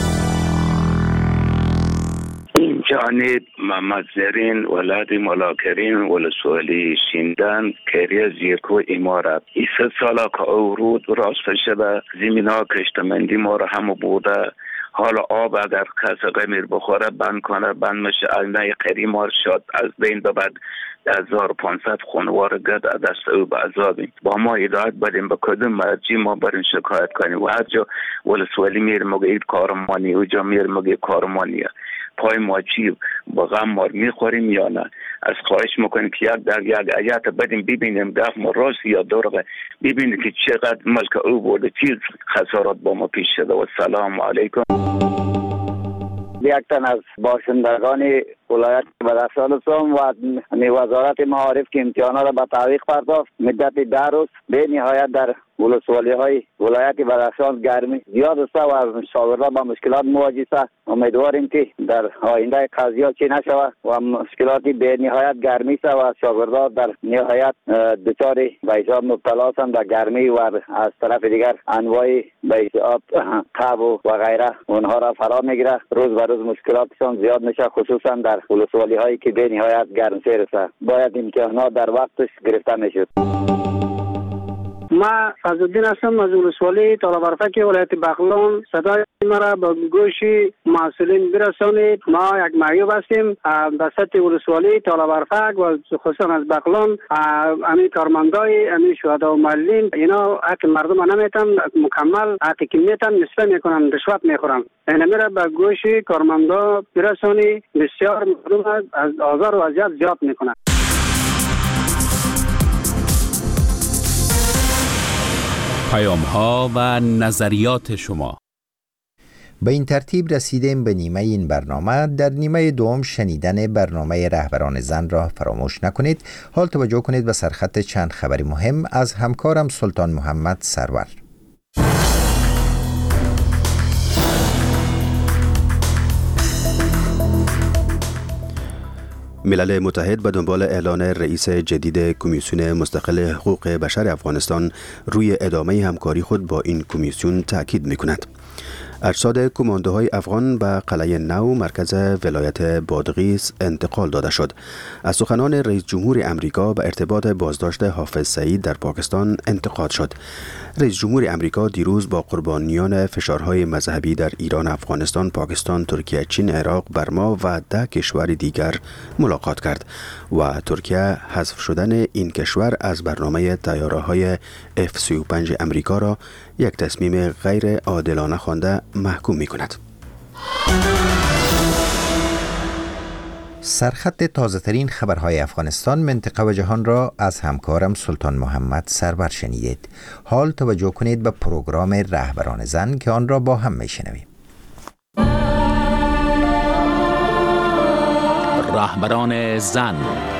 جانب محمد زرین ولاد ملاکرین ولسوالی شیندن کریه زیرکو امارت ایسه سالا که اورود راست شده زمین ها کشتمندی ما را هم بوده. حالا آب اگر کس غمیر بخوره بند کنه بند میشه. اینه قریمار شد از بین ببد هزار و پانصد خانوار گد دست او به عذابیم. با ما هدایت بدیم به کدوم مرجی ما برین شکایت کنیم و هر جا ولسوالی میره مگه اید کارمانی او جا میره مگه کارمانیه. پای ما چی با غم مار میخوریم یا نه؟ از خواهش میکنیم که یک در یک آیات بدیم ببینیم گفت ما راست یا درغه، ببینیم که چقدر ملک او بوده چیز خسارات با ما پیش شده. و سلام علیکم. یک تن از باشندگان ولایت بدخشان هستم و وزارت معارف که امتحانات را به تعویق پرداخت مدت ده روز به نهایت در ولسوالی های ولایت بدخشان گرمی زیاد است و شاگردان با مشکلات مواجه است. امیدواریم که در آینده قضیه چی نشود و مشکلاتی به نهایت گرمی است و شاگردان در نهایت دچار به حساب مبتلا هستند در گرمی و از طرف دیگر انواع به حساب تب و غیره اونها را فرا میگیره. روز به روز مشکلاتشان زیاد میشه، خصوصا در ولسوالی هایی که به نهایت گرمسیر است. باید امتحانات در وقتش گرفته میشد. ما فضلالدین هستم از ولسوالی طالبرفک ولایت بغلان. صدای مرا به گوش مسئولین برسانید. ما یک معیوب هستیم به سطح ولسوالی طالبرفک و خصوصا از بغلان. امی کارمندای امی شهدا و معلولین اینا حق مردم نمیتن مکمل حق که میتن نصفه میکنن، رشوت میخورن. اینا میره به گوش کارمندا برسانی. بسیار مردم از آزار و اذیت زیاد میکنن. پیام ها و نظریات شما. به این ترتیب رسیدیم به نیمه این برنامه. در نیمه دوم شنیدن برنامه رهبران زن را فراموش نکنید. حال توجه کنید به سرخط چند خبر مهم از همکارم سلطان محمد سرور. ملل متحد به دنبال اعلان رئیس جدید کمیسیون مستقل حقوق بشر افغانستان روی ادامه همکاری خود با این کمیسیون تاکید می‌کند. اجساد کماندوهای افغان به قلعه نو مرکز ولایت بادغیس انتقال داده شد. از سخنان رئیس جمهور امریکا به ارتباط بازداشت حافظ سعید در پاکستان انتقاد شد. رئیس جمهور امریکا دیروز با قربانیان فشارهای مذهبی در ایران، افغانستان، پاکستان، ترکیه، چین، عراق، برما و ده کشور دیگر ملاقات کرد و ترکیه حذف شدن این کشور از برنامه طیاره‌های اف سی و پنج امریکا را یک تصمیم غیر عادلانه خوانده محکوم می کند. سرخط تازه ترین خبرهای افغانستان، منطقه و جهان را از همکارم سلطان محمد سرور شنیدید. حال توجه کنید به پروگرام رهبران زن که آن را با هم می شنویم. رهبران زن.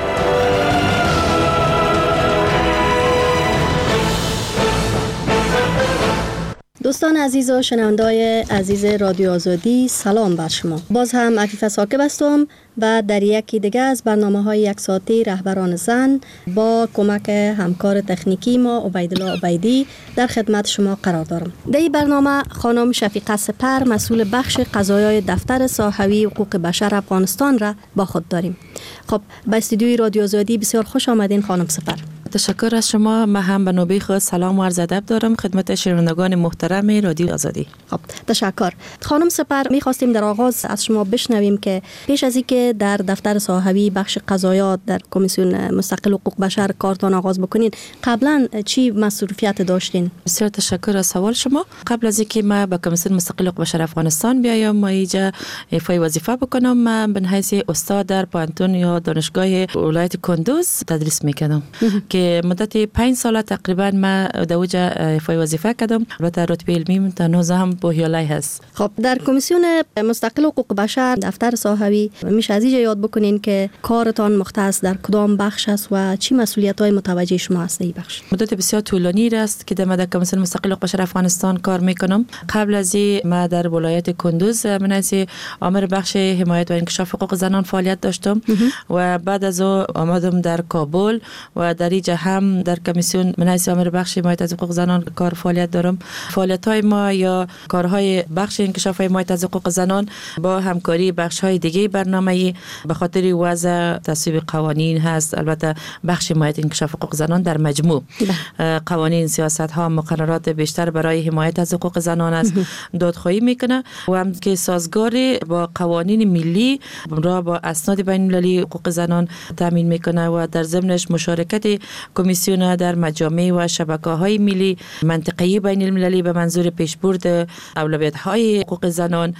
دوستان عزیز و شنوندای عزیز رادیو آزادی، سلام بر شما. باز هم عفیفه ساکب هستم و در یکی دیگه از برنامه‌های یک ساعتی رهبران زن با کمک همکار تکنیکی ما عبیدالله عبیدی در خدمت شما قرار دارم. در این برنامه خانم شفیقه سپر مسئول بخش قضایای دفتر صحوی حقوق بشر افغانستان را با خود داریم. خب به استودیوی رادیو آزادی بسیار خوش آمدین خانم سپر. تشکر از شما. من هم به نوبه خود سلام و عرض ادب دارم خدمت شنوندگان محترم رادیو آزادی. خب تشکر. خانم سپر، می‌خواستیم در آغاز از شما بشنویم که پیش از اینکه در دفتر صحوی بخش قضایات در کمیسیون مستقل حقوق بشر کارتان آغاز بکنین، قبلا چی مصروفیت داشتین؟ بسیار تشکر از سوال شما. قبل از اینکه ما به کمیسیون مستقل حقوق بشر افغانستان بیایم، ما اینجا ایفای وظیفه بکنم. من به حیث استاد در پانتون یا دانشگاه ولایت کندوز تدریس می‌کردم که مدت پنج سال تقریبا ما در اوجا ایفای وظیفه کردم. البته رتبه علمی تنوزه هم بوهیالای هست. خب در کمیسیون مستقل حقوق بشر دفتر صحوی میشه از اینجا یاد بکنین که کارتان مختص در کدام بخش است و چی مسئولیت‌های متوجه شما است در این بخش؟ مدت بسیار طولانی است که در کمیسیون مستقل حقوق بشر افغانستان کار میکنم. قبل از این ما در ولایت کندوز من از آمر بخش حمایت و انکشاف حقوق زنان فعالیت داشتم و بعد از او آمدم در کابل و در اینجا هم در کمیسیون من از آمر بخش حمایت از حقوق زنان کار فعالیت دارم. فعالیت‌های ما یا کارهای بخش انکشاف حمایت از حقوق زنان با همکاری بخش‌های دیگه برنامه‌ای به خاطر وضع تصویب قوانین هست. البته بخش حمایت انکشاف حقوق زنان در مجموع قوانین، سیاست‌ها، مقررات بیشتر برای حمایت از حقوق زنان است دادخواهی میکنه و هم که سازگار با قوانین ملی را با اسناد بین‌المللی حقوق زنان تامین میکنه و در ضمنش مشارکت کمیسیون در مجامع و شبکه‌های ملی منطقه‌ای بین‌المللی به منظور پیشبرد اولویت‌های حقوق زنان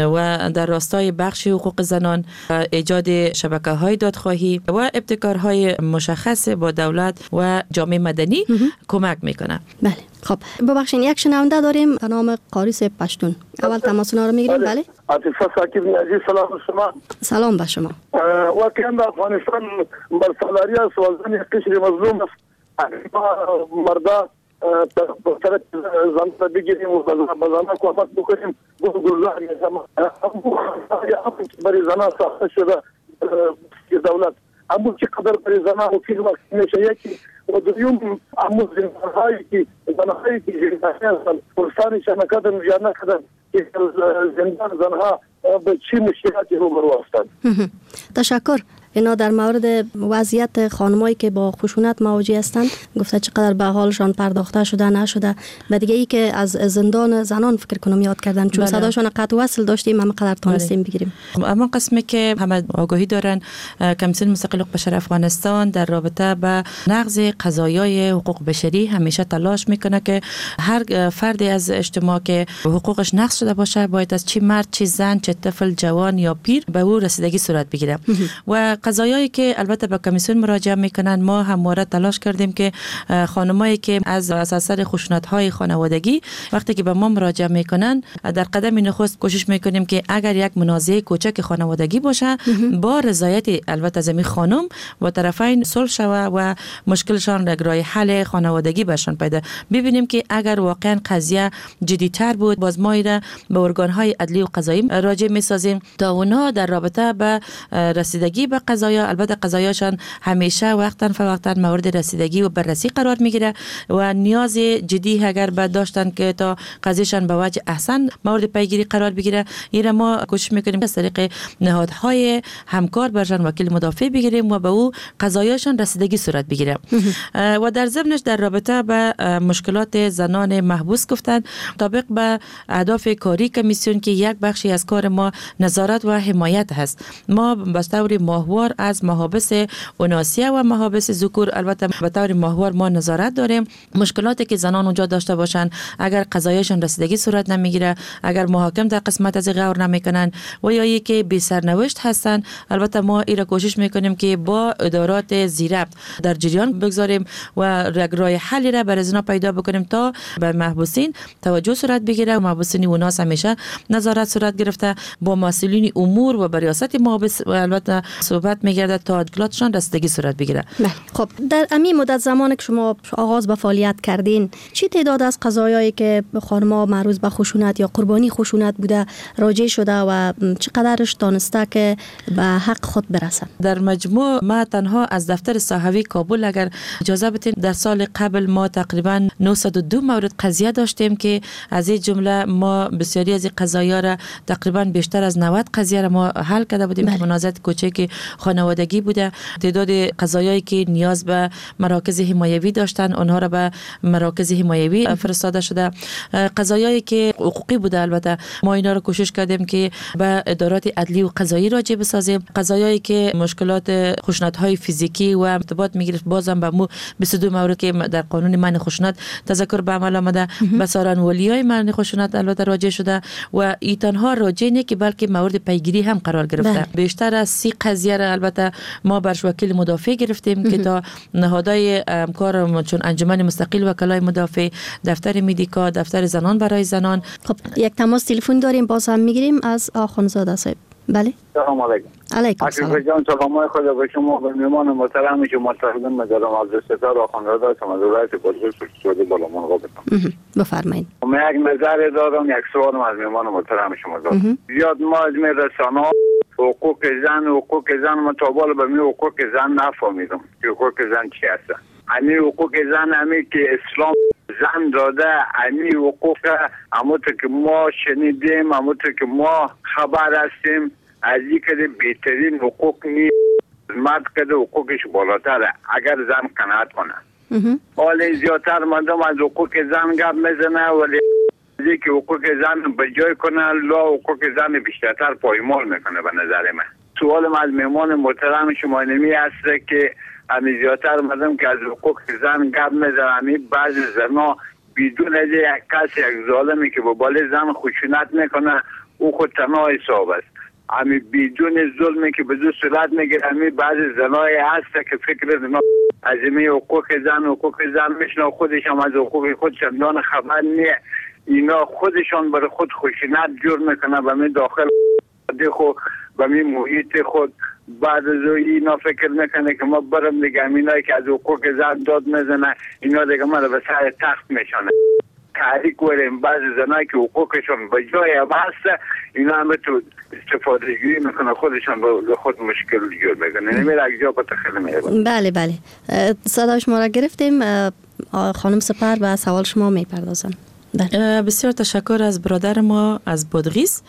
و در راستای بخش حقوق زنان ایجاد شبکه‌های دادخواهی و ابتکارهای مشخص با دولت و جامعه مدنی کمک میکنه. بله. خب ببخشید یک شنونده داریم به نام قاری صاحب پشتون. اول تماسونا رو میگیریم. بله. عاطفه ساکب عزیز، سلام شما. سلام به شما. واقعا در افغانستان بر سالاری است و زن قشر مظلوم است. مردا طرف زن بگیریم و بزنان کمک بکنیم. گلزار میشم. برای زنان ساخته شده دولت. اما چه قدر برای زنان وکیل وقت میشه یکی و دویم امو زنهایی که زنهایی که زنهایی هستن فرسانی شنکدن و جانه کدن که زندان زنها به چی مشکلاتی رو برو هستن. تشکر. اینا در مورد وضعیت خانمایی که با خشونت مواجه هستند گفته چقدر به حالشان پرداخته شده نشده. و دیگه ای که از زندان زنان فکر کنم یاد کردن، چون بله. صداشون قطع وصل داشتیم همه قدر تونستیم بگیریم. اما قسمی که همه آگاهی دارن، کمیسیون مستقل حقوق بشر افغانستان در رابطه به نقض قضایای حقوق بشری همیشه تلاش میکنه که هر فردی از اجتماع که حقوقش نقض شده باشه باید از چی مرد چی زن چه طفل جوان یا پیر به او رسیدگی صورت بگیره. و قضایایی که البته به کمیسیون مراجعه میکنن ما همواره تلاش کردیم که خانمایی که از اثر خشونت‌های خانوادگی وقتی که به ما مراجعه میکنن در قدم نخست کوشش میکنیم که اگر یک منازعه کوچک خانوادگی باشه با رضایت البته از این خانم و طرفین صلح شوه و مشکلشان را راه حل خانوادگی برشان پیدا. ببینیم که اگر واقعا قضیه جدی‌تر بود باز ما را به ارگان‌های عدلی و قضایی راجع می‌سازیم تا اونا در رابطه به رسیدگی به قضایا، البته قضایاشان همیشه وقتاً فوقتاً مورد رسیدگی و بررسی قرار میگیره و نیاز جدی اگر به داشتن که تا قضیهشان به وجه احسن مورد پیگیری قرار بگیره، این ما کوشش میکنیم از طریق نهادهای همکار برشان وکیل مدافع بگیریم و به او قضایاشان رسیدگی صورت بگیره. و در ضمنش در رابطه به مشکلات زنان محبوس گفتن طابق به اهداف کاری کمیسیون که یک بخشی از کار ما نظارت و حمایت هست. ما به طور ماهوار از محابس اناسیه و محابس ذکور البته به طور ماهوار ما نظارت داریم. مشکلاتی که زنان اونجا داشته باشن اگر قضایشان رسیدگی صورت نمیگیره، اگر محاکم در قسمت از غور نمیکنن و یا یکی بی سرنوشت هستن، البته ما ایرا کوشش میکنیم که با ادارات زیربط در جریان بگذاریم و راه حلی را برای زنا پیدا بکنیم تا به محبوسین توجه صورت بگیره و محبوسین اوناس همیشه نظارت صورت گرفته با مسئولین امور و ریاست محابس البته صحبت میگرده تا اطلاعاتشان رسیدگی صورت بگیره. خب در امی مدت زمانی که شما آغاز به فعالیت کردین چی تعداد از قضایایی که خانم‌ها معروض به خشونت یا قربانی خشونت بوده راجع شده و چقدرش دانسته که به حق خود برسن؟ در مجموع ما تنها از دفتر صحوی کابل اگر اجازه بدین در سال قبل ما تقریبا نهصد و دو مورد قضیه داشتیم که از این جمله ما بسیاری از قضایا را تقریبا بیشتر از نود قضیه را ما حل کرده بودیم که منازعات کوچک خانوادگی بوده. تعداد قضایایی که نیاز به مراکز حمایوی داشتن اونها را به مراکز حمایوی فرستاده شده. قضایایی که حقوقی بوده البته ما اینا رو کوشش کردیم که به ادارات عدلی و قضایی راجع بسازیم. قضایایی که مشکلات خشونت‌های فیزیکی و ارتباط میگرفت بازم به مو بیست و دو مورد که در قانون منع خشونت تذکر به عمل آمده به ساران ولیای منع خشونت البته راجع شده و ای تنها راجع نه که بلکه مورد پیگیری هم قرار گرفته. بله. بیشتر از سی قضیه را البته ما برش وکیل مدافع گرفتیم که تا نهادهای کار چون انجمن مستقل وکلای مدافع، دفتر مدیکا، دفتر زنان برای زنان. خب یک تماس تلفن داریم باز هم میگیریم از آخوندزاده صاحب. بله. سلام علیکم. علیکم سلام. جان سلام خود به شما و مهمان محترم شما تقدیم می‌کنم عبدالستار آخوندزاده سمدولایت بزرگ سعودی بالامون قابل. بفرمایید. من یک نظر دارم، یک سوال از مهمان محترم شما دارم. زیاد ما از رسانه‌ها حقوق زن حقوق زن مطابق به می حقوق زن نفهمیدم که حقوق زن چی هست. امی حقوق زن امی که اسلام زن داده، امی حقوق همونطور که ما شنیدیم، همونطور که ما خبر هستیم از این که بهترین حقوق نیست. مرد که حقوقش بالاتره اگر زن قناعت کنه. حالا زیادتر مردم از حقوق زن گپ میزنه ولی از که حقوق زن به جای کنه لا حقوق زن بیشتر پایمال میکنه به نظر من. سوالم از مهمان محترم شما نمی هست که همی زیادتر مردم که از حقوق زن گپ میزنه، همی بعض زنا بدون از یک کس یک ظالمی که با بالا زن خشونت میکنه او خود تنها حساب است. همی بدون ظلمی که به دو صورت میگیره، همی بعض زنای هست که فکر زنا از این حقوق زن حقوق زن میشنه خودش هم از حقوق خود چندان خبر نیه. اینا خودشان برای خود خشونت جور میکنه و می داخل خود و می محیط خود. بعد از اینا فکر میکنه که ما برم دیگه همینایی که از حقوق زن داد میزنه اینا دیگه ما رو به سر تخت میشانه. تحریک وریم بعض زنایی که حقوقشون به جای هم هست اینا هم تو استفاده جویی میکنه خودشان به خود مشکل جور میکنه. نمیره اگه با تخیل میره. بله بله صدا شما را گرفتیم. خانم سپر به سوال شما میپردازن. بسیار تشکر از برادر ما از بادغیس.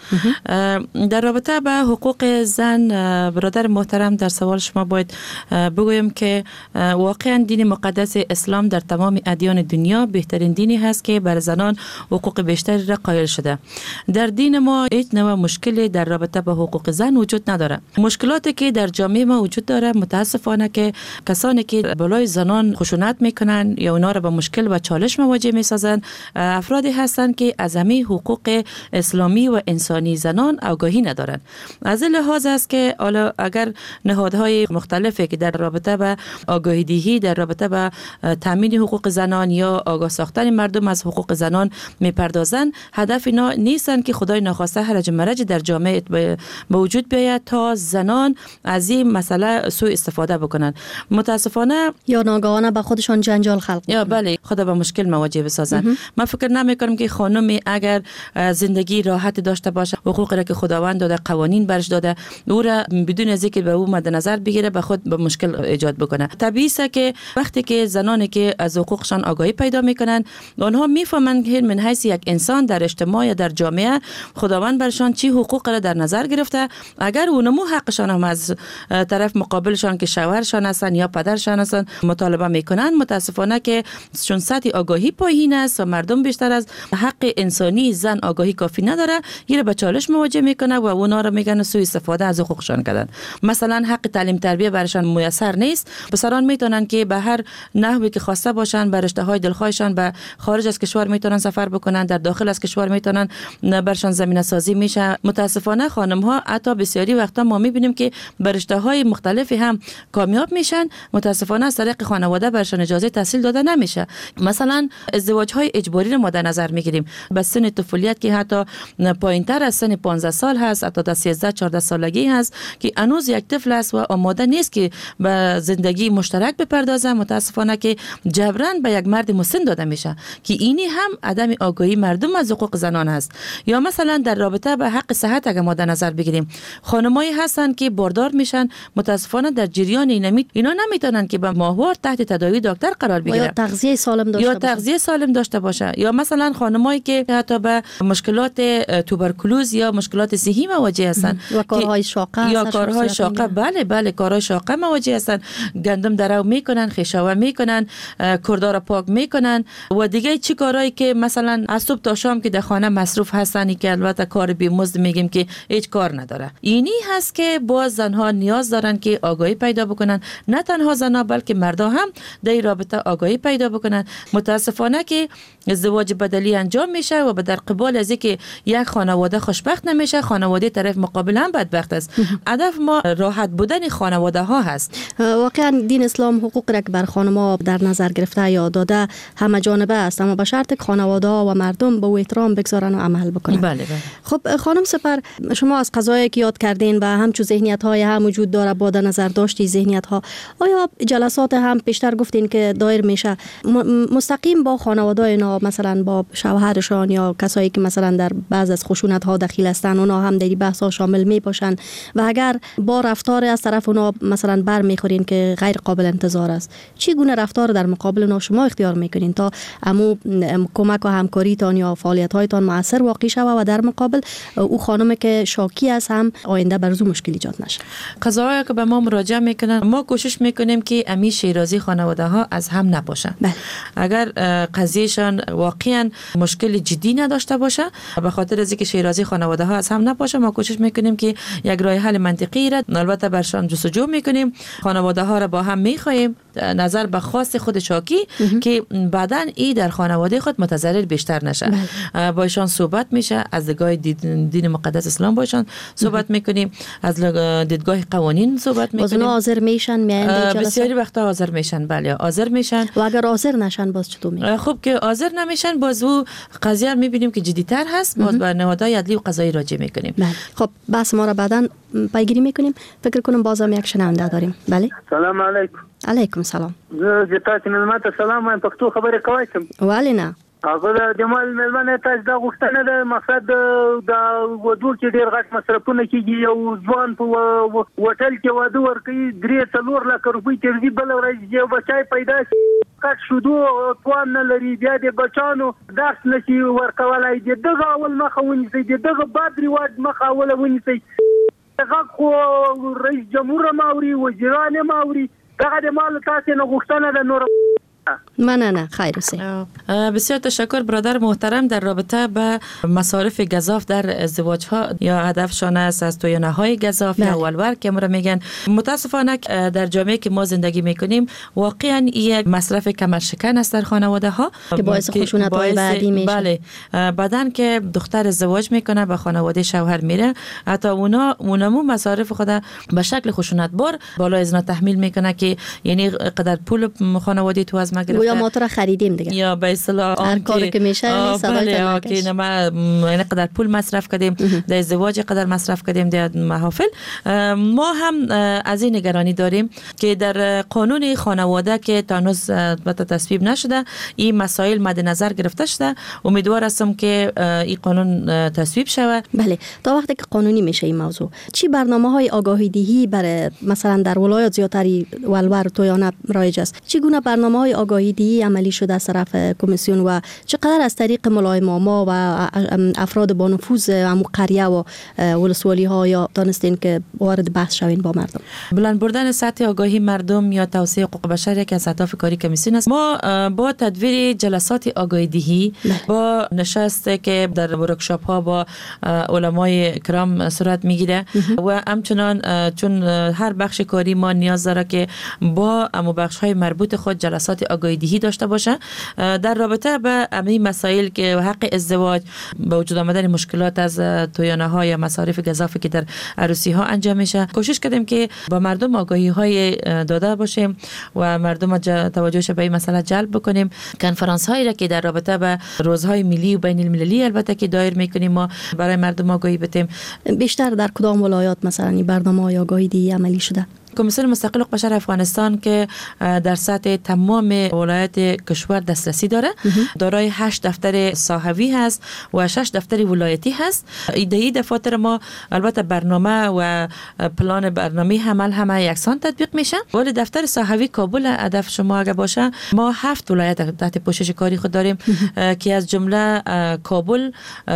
در رابطه به حقوق زن برادر محترم، در سوال شما باید بگویم که واقعا دین مقدس اسلام در تمام ادیان دنیا بهترین دینی هست که بر زنان حقوق بیشتری را قائل شده. در دین ما هیچ نوع مشکلی در رابطه با حقوق زن وجود نداره. مشکلاتی که در جامعه ما وجود داره متاسفانه که کسانی که بالای زنان خشونت میکنن یا اونا را با مشکل و چالش مواجه میسازن افرادی هستند که از همه حقوق اسلامی و انسانی زنان آگاهی ندارند. از این لحاظ است که حالا اگر نهادهای مختلفی که در رابطه با آگاهی دهی در رابطه با تامین حقوق زنان یا آگاه ساختن مردم از حقوق زنان میپردازند، هدف اینا نیستن که خدای ناخواسته هرج مرج در جامعه به وجود بیاید تا زنان از این مسئله سوء استفاده بکنن. متاسفانه یا ناگهانه به خودشان جنجال خلق یا بله خدا به مشکل مواجه بسازن. من فکر نمیکنم که خانم اگر زندگی راحت داشته باشه، حقوقی را که خداوند داده، قوانین برش داده، او را بدون از اینکه به او مد نظر بگیره به خود به مشکل ایجاد بکنه. طبیعی است که وقتی که زنانی که از حقوقشان آگاهی پیدا میکنن، آنها میفهمند که من حیث یک انسان در اجتماع یا در جامعه خداوند برشان چی حقوق را در نظر گرفته. اگر اونمو حقشان هم از طرف مقابلشان که شوهرشان هستن یا پدرشان هستن مطالبه میکنن، متاسفانه که چون سطح آگاهی پایین است و مردم بیشتر از حق انسانی زن آگاهی کافی نداره، یه به چالش مواجه میکنه و اونا رو میگن سوء استفاده از حقوقشان کردن. مثلا حق تعلیم تربیت برشان میسر نیست. پسران میتونن که به هر نحوی که خواسته باشن به رشته های دلخواهشان به خارج از کشور میتونن سفر بکنن، در داخل از کشور میتونن برشان زمینه سازی میشه. متاسفانه خانم ها حتی بسیاری وقتا ما میبینیم که به رشته های مختلفی هم کامیاب میشن، متاسفانه از طریق خانواده برشان اجازه تحصیل داده نمیشه. مثلا ازدواج های اجباری رو ما در نظر میگیریم به سن طفولیت که حتی پایینتر از سن پانزده سال هست، حتی تا سیزده چهارده سالگی هست که هنوز یک طفل است و آماده نیست که به زندگی مشترک بپردازه. متاسفانه که جبران به یک مرد مسن داده میشه که اینی هم عدم آگاهی مردم از حقوق زنان هست. یا مثلا در رابطه به حق صحت اگه ما در نظر بگیریم، خانمایی هستن که باردار میشن، متاسفانه در جریان اینمی اینا نمیتونن که به ماهوار تحت تداوی دکتر قرار بگیرن یا تغذیه سالم داشته یا باشه. تغذیه سالم داشته باشه. یا مثلا خانمایی که حتی به مشکلات توبرکولوز یا مشکلات صحی مواجه هستن و کارهای شاقه یا کارهای شاقه بله بله کارهای شاقه مواجه هستن. گندم درو میکنن، خیشاوه میکنن، کردار پاک میکنن و دیگه چی کارهایی که مثلا از صبح تا شام که در خانه مصروف هستن که البته کار بی‌مزد میگیم که هیچ کار نداره. اینی هست که باز زنها نیاز دارن که آگاهی پیدا بکنن، نه تنها زنها بلکه مردا هم در این رابطه آگاهی پیدا بکنن. متاسفانه که ازدواج بدلی انجام میشه و به در قبال از اینکه یک خانواده خوشبخت نمیشه، خانواده طرف مقابل هم بدبخت است. هدف ما راحت بودن خانواده ها هست. واقعا دین اسلام حقوق را که بر خانم‌ها در نظر گرفته یا داده همه جانبه است، اما به شرط که خانواده ها و مردم به او احترام بگذارن و عمل بکنن. بله بله. خب خانم سپر، شما از قضایی که یاد کردین و همچون ذهنیت های هم وجود داره با در نظر داشتی ذهنیت ها، آیا جلسات هم پیشتر گفتین که دایر میشه مستقیم با خانواده اینا، مثلا با شوهرشان یا کسایی که مثلا در بعض از خشونت ها دخیل هستن، اونا هم در بحث ها شامل می باشن و اگر با رفتار از طرف اونا مثلا بر میخورین که غیر قابل انتظار است، چی گونه رفتار در مقابل اونا شما اختیار میکنین تا امو کمک و همکاری تان یا فعالیت هایتان موثر واقع شوه و در مقابل او خانم که شاکی است هم آینده برزو مشکلی ایجاد نشه؟ قضاهایی که به ما مراجعه میکنن ما کوشش میکنیم که امی شیرازی خانواده ها از هم نباشن. بله. اگر قضیهشان واقعا مشکل جدی نداشته باشه، به خاطر از اینکه شیرازی خانواده ها از هم نباشه، ما کوشش میکنیم که یک راه حل منطقی را البته برشان جستجو میکنیم، خانواده ها را با هم میخوایم نظر به خواست خود شاکی که بعداً ای در خانواده خود متضرر بیشتر نشه. با ایشان صحبت میشه، از دیدگاه دین مقدس اسلام با ایشان صحبت میکنیم، از دیدگاه قوانین صحبت میکنیم. باز حاضر میشن میان بسیاری وقتا حاضر میشن. بله حاضر میشن. و اگر حاضر نشن باز چطور میگن؟ خب که حاضر نمیشن باز او قضیه میبینیم که جدی‌تر هست، باز به نهادهای عدلی و قضایی راجع میکنیم. بله. خب بس ما را بعداً پیگیری میکنیم. فکر کنم بازم یک شنونده داریم. بله. سلام علیکم. علیکم سلام. زه تاسو ملمت سلام وایم پښتو خبرې کوي کوم. ولی نه. هغه د جمال ملمنه تاسو دا غوښتنه ده مقصد د ودو کې ډیر غټ مصرفونه کیږي، یو ځوان په هوټل کې واده ورکوي درې څلور لک روپۍ ترځي، بل ورځ یو بچای پیدا شي کټ شودو توان نه لري بیا د بچانو درس نشي ورکولای دي دغه اول مخه ونیسي دغه بد رواج مخه اول ونیسي دغه خو رئیس جمهور ماوري وزیران ماوري دغه د مال تاسو نه غوښتنه ده نور من نه نه خیر سی بسیار تشکر برادر محترم. در رابطه به مصارف گزاف در ازدواج ها یا هدفشان است از تویانه های گزاف یا ولور که ما میگن متاسفانه در جامعه که ما زندگی میکنیم واقعا یک مصرف کمرشکن است در خانواده ها که باعث خشونت های بعدی میشه. بله بعدن که دختر ازدواج میکنه به خانواده شوهر میره حتی اونا اونمو مصارف خود به شکل خشونت بار بالای از تحمیل میکنه که یعنی قدر پول خانواده تو از ما گرفته یا ما تو را خریدیم دیگه یا به اصطلاح هر کاری که میشه صدای که ما یعنی قدر پول مصرف کردیم در ازدواج قدر مصرف کردیم در محافل. ما هم از این نگرانی داریم که در قانون خانواده که تا هنوز تصویب نشده این مسائل مد نظر گرفته شده. امیدوار هستم که این قانون تصویب شود. بله تا وقتی که قانونی میشه این موضوع چی برنامه‌های آگاهی دهی برای مثلا در ولایات زیاتری ولور تویانه رایج است چی گونه برنامه‌های آگاهی دهی عملی شده از طرف کمیسیون و چقدر از طریق ملای ماما و افراد با نفوذ عمو قریه و ولسوالی ها یا دانستین که وارد بحث شوین با مردم؟ بلند بردن سطح آگاهی مردم یا توسعه حقوق بشر یکی از اهداف کاری کمیسیون است. ما با تدویر جلسات آگاهی دهی با نشست که در ورکشاپ ها با علمای کرام صورت میگیره و همچنان چون هر بخش کاری ما نیاز داره که با عمو بخش های مربوط خود جلسات آگاهی دهی داشته باشه در رابطه به همین مسائل که حق ازدواج با وجود آمدن مشکلات از تویانه ها یا مصارف گزافی که در عروسی ها انجام میشه. کوشش کردیم که با مردم آگاهی های داده باشیم و مردم توجهش به این مسئله جلب بکنیم. کنفرانس هایی را که در رابطه به روزهای ملی و بین المللی البته که دایر میکنیم ما برای مردم آگاهی بدیم. بیشتر در کدام ولایات مثلا این برنامه‌های آگاهی دهی عملی شده؟ کمیسیون مستقل حقوق بشر افغانستان که در سطح تمام ولایت کشور دسترسی داره دارای هشت دفتر ساحوی هست و شش دفتر ولایتی هست. ایده دفاتر ما البته برنامه و پلان برنامه عمل همه یکسان تطبیق میشه ولی دفتر ساحوی کابل هدف شما اگه باشه ما هفت ولایت تحت پوشش کاری خود داریم که از جمله کابل،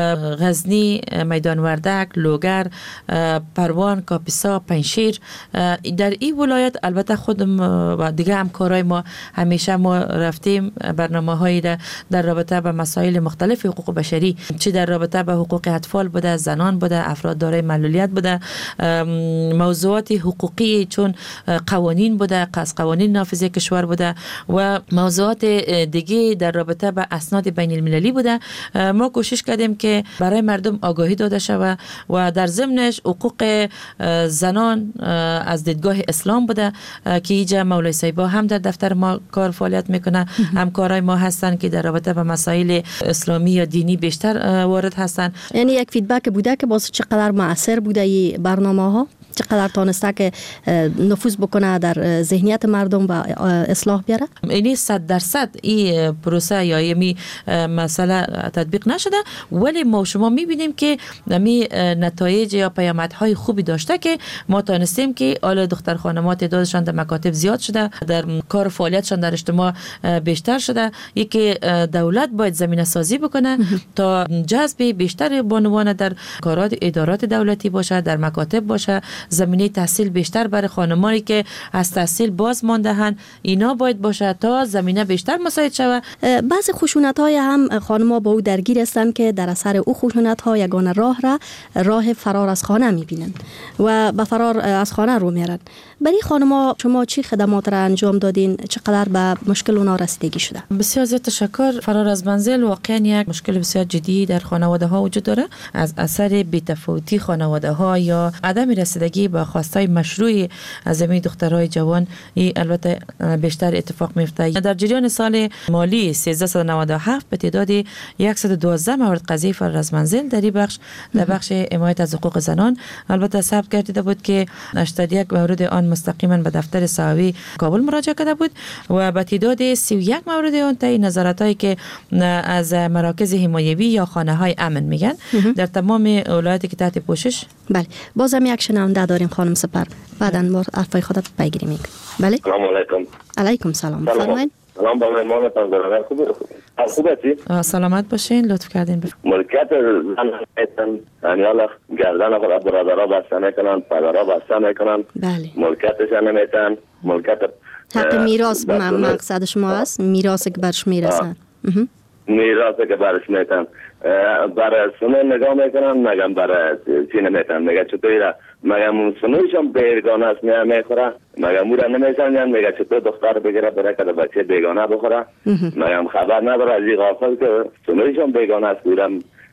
غزنی، میدان وردک، لوگر، پروان، کاپیسا، پنجشیر. در این ولایت البته خودم و دیگه همکارای ما همیشه ما رفتیم برنامه‌هایی در, در رابطه با مسائل مختلف حقوق بشری چه در رابطه با حقوق اطفال بوده، زنان بوده، افراد دارای معلولیت بوده، موضوعات حقوقی چون قوانین بوده، از قوانین نافذه کشور بوده و موضوعات دیگه در رابطه با اسناد بین المللی بوده. ما کوشش کردیم که برای مردم آگاهی داده شود و در ضمنش حقوق زنان از دیدگاه اسلام بوده که اینجا مولای صاحبا هم در دفتر ما کار فعالیت میکنه. همکارای ما هستن که در رابطه با مسائل اسلامی یا دینی بیشتر وارد هستن. یعنی یک فیدبک بوده که باز چقدر مؤثر بوده این برنامه ها، چقدر تانسته که نفوذ بکنه در ذهنیت مردم و اصلاح بیاره؟ یعنی صد درصد این پروسه یا یمی مسئله تطبیق نشده ولی ما شما میبینیم که می نتایج یا پیامدهای خوبی داشته که ما تانستیم که آل دختر خانمات تعدادشان در مکاتب زیاد شده، در کار فعالیتشان در اجتماع بیشتر شده. یکی دولت باید زمینه سازی بکنه تا جذب بیشتر بانوان در کارات ادارات دولتی باشه، در مکاتب باشه، زمینه تحصیل بیشتر برای خانمانی که از تحصیل باز مانده هن اینا باید باشه تا زمینه بیشتر مساعد شود. بعضی خشونت های هم خانم‌ها با او درگیر هستند که در اثر او خشونت ها یگانه راه را راه فرار از خانه میبینن و به فرار از خانه رو میرن. برای خانم‌ها شما چی خدمات را انجام دادین؟ چقدر به مشکل اونا رسیدگی شده؟ بسیار زیاد تشکر. فرار از منزل واقعا یک مشکل بسیار جدی در خانواده ها وجود داره از اثر بی‌تفاوتی خانواده ها یا عدم رسیدگی به خواستای مشروع از همین دخترای جوان. این البته بیشتر اتفاق میفته. در جریان سال مالی سیزده صد و نود و هفت به تعداد صد و دوازده مورد قضیه فرار از منزل در این بخش در بخش حمایت از حقوق زنان البته ثبت گردیده بود که هشتاد و یک مورد آن مستقیما به دفتر ساحوی کابل مراجعه کرده بود و به تعداد سی و یک مورد آن طی نظارتایی که از مراکز حمایوی یا خانه‌های امن میگن در تمام ولایاتی که تحت پوشش. بله بازم یک شنونده داریم خانم سپر، بعداً بار حرفای خودت بگیریم. بله سلام علیکم. علیکم سلام. فرمایید. سلام با مهمانتان برادر. خوب خوب هستی؟ سلامت باشین. لطف کردین. ملکیت زن میتن یعنی حالا گردن خود برادرها بسته میکنن، پدرها بسته میکنن. بله. ملکیتش نمیتن. ملکیت حق میراث مقصد شما است؟ میراثی که برش میرسن. میراثی که برش میتن. برای سنه نگاه میکنن، مگم برای چی نمیتن. میگه چطوری مگم اون سنویشم بیگانه است میخوره، مگم اون را نمیشنن. میگه چطور دختر بگیره برای که بچه بیگانه بخوره. مگم خبر نداره از این غافل که سنویشم بیگانه است، بودم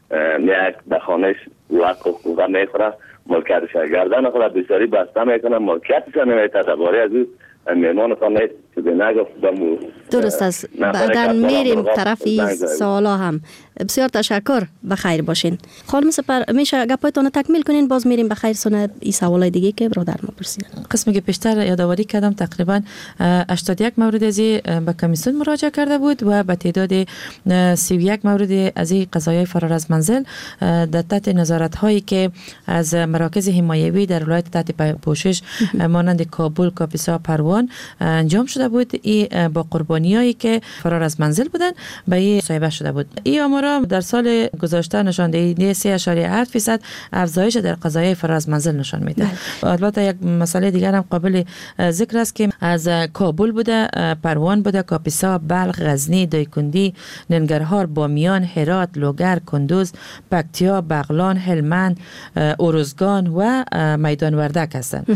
میاد به خانهش وقت خوبه میخوره. ملکیتش گردن خود بسیاری بسته میکنن، ملکیتش نمیتن. درباره از این میمانتان نیست که نگفت بمو درست است. بعدا میریم طرفی سوالا هم. بسیار تشکر. بخیر باشین. خانم سپر میشه گپایتون تکمیل کنین، باز میریم بخیر سونه این سوالای دیگه که برادر ما پرسیدن. قسمی که پیشتر یادآوری کردم تقریبا هشتاد و یک مورد از به کمیسیون مراجعه کرده بود و به تعداد سی و یک مورد از این قضایای فرار از منزل در تحت نظارت هایی که از مراکز حمایوی در ولایت تحت پوشش مانند کابل، کاپیسا، پروان انجام شده بود. این با قربانیایی که فرار از منزل بودن به این مصاحبه شده بود. این آمار در سال گذشته نشان دهنده سه اشاریه هفت درصد افزایش در قضایای فرار از منزل نشان میده. البته یک مسئله دیگر هم قابل ذکر است که از کابل بوده، پروان بوده، کاپیسا، بلخ، غزنی، دایکندی، ننگرهار، بامیان، هرات، لوگر، کندوز، پکتیا، بغلان، هلمند، اروزگان و میدان وردک هستند.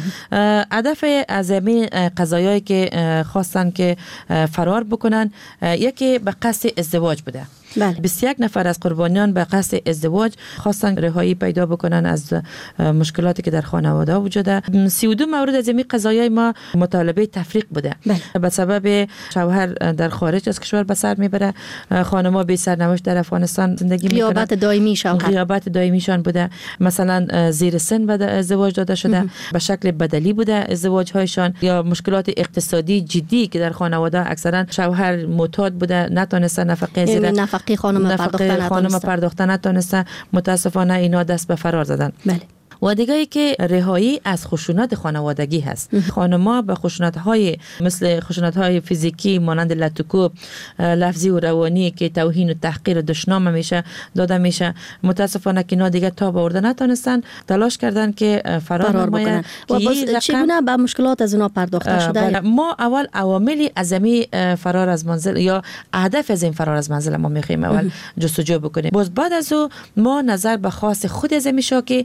هدف از این قضایایی که خواستن که فرار بکنن یکی به قصد ازدواج بوده. بیست و یک نفر از قربانیان به قصد ازدواج خواستن رهایی پیدا بکنن از مشکلاتی که در خانواده وجود داره. سی و دو مورد از این قضایای ما مطالبه تفریق بوده. بله. به سبب شوهر در خارج از کشور به سر میبره، خانم‌ها بی سرنوشت در افغانستان زندگی میکنن. غیابت دائمی شوهر. غیابت دائمیشان بوده. مثلا زیر سن به ازدواج داده شده، به شکل بدلی بوده ازدواج هایشان، یا مشکلات اقتصادی جدی که در خانواده اکثرا شوهر معتاد بوده، نتونسته نفقه زیر نفقه خانم پرداختن خانم پرداختن نتونسته. متاسفانه اینا دست به فرار زدن. بله. و دیگه ای که رهایی از خشونت خانوادگی هست. خانم‌ها به خشونت‌های مثل خشونت‌های فیزیکی مانند لطوکوب، لفظی و روانی که توهین و تحقیر و دشنام میشه داده میشه، متاسفانه که اینا دیگه تا آورده نتونستن، تلاش کردن که فرار, فرار بکنن. و باز چگونه به مشکلات از اینا پرداخته شده؟ ما اول عواملی از این فرار از منزل یا هدف از این فرار از منزل ما میخوایم اول جستجو بکنیم. باز بعد از او ما نظر به خاص خود از میشه که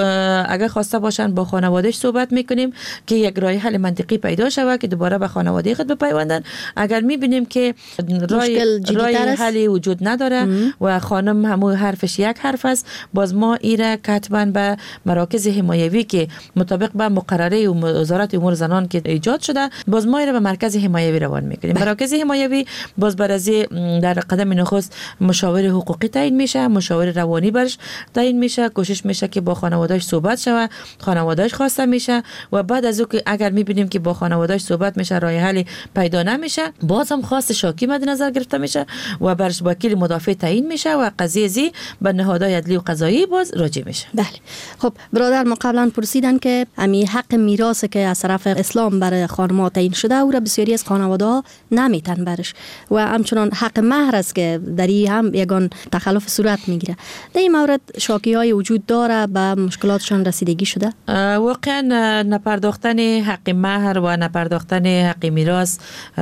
اگر خواسته باشن با خانوادهش صحبت میکنیم که یک راه حل منطقی پیدا شود که دوباره به خانواده خود بپیوندن. اگر میبینیم که راه راه حلی وجود نداره ام. و خانم همو حرفش یک حرف است، باز ما ایره کتبا به مراکز حمایوی که مطابق به مقرره وزارت امور زنان که ایجاد شده، باز ما ایره به مرکز حمایوی روان میکنیم. مراکز حمایوی باز برای در قدم نخست مشاور حقوقی تعیین میشه، مشاور روانی برش تعیین میشه، کوشش میشه که با خانواده‌اش صحبت شود، خانواده‌اش خواسته میشه و بعد از او که اگر میبینیم که با خانواده‌اش صحبت میشه راه حلی پیدا نمیشه، باز هم خواست شاکی مد نظر گرفته میشه و برش وکیل مدافع تعیین میشه و قضیه زی به نهادهای عدلی و قضایی باز راجع میشه. بله. خب برادر ما قبلا پرسیدن که امی حق میراث که از طرف اسلام برای خانم‌ها تعیین شده او را بسیاری از خانواده‌ها نمیتن برش و همچنان حق مهر است که در این هم یگان تخلف صورت میگیره. در این مورد شاکی‌های وجود داره، به مشکلاتشان رسیدگی شده؟ واقعا نپرداختن حق مهر و نپرداختن حق میراث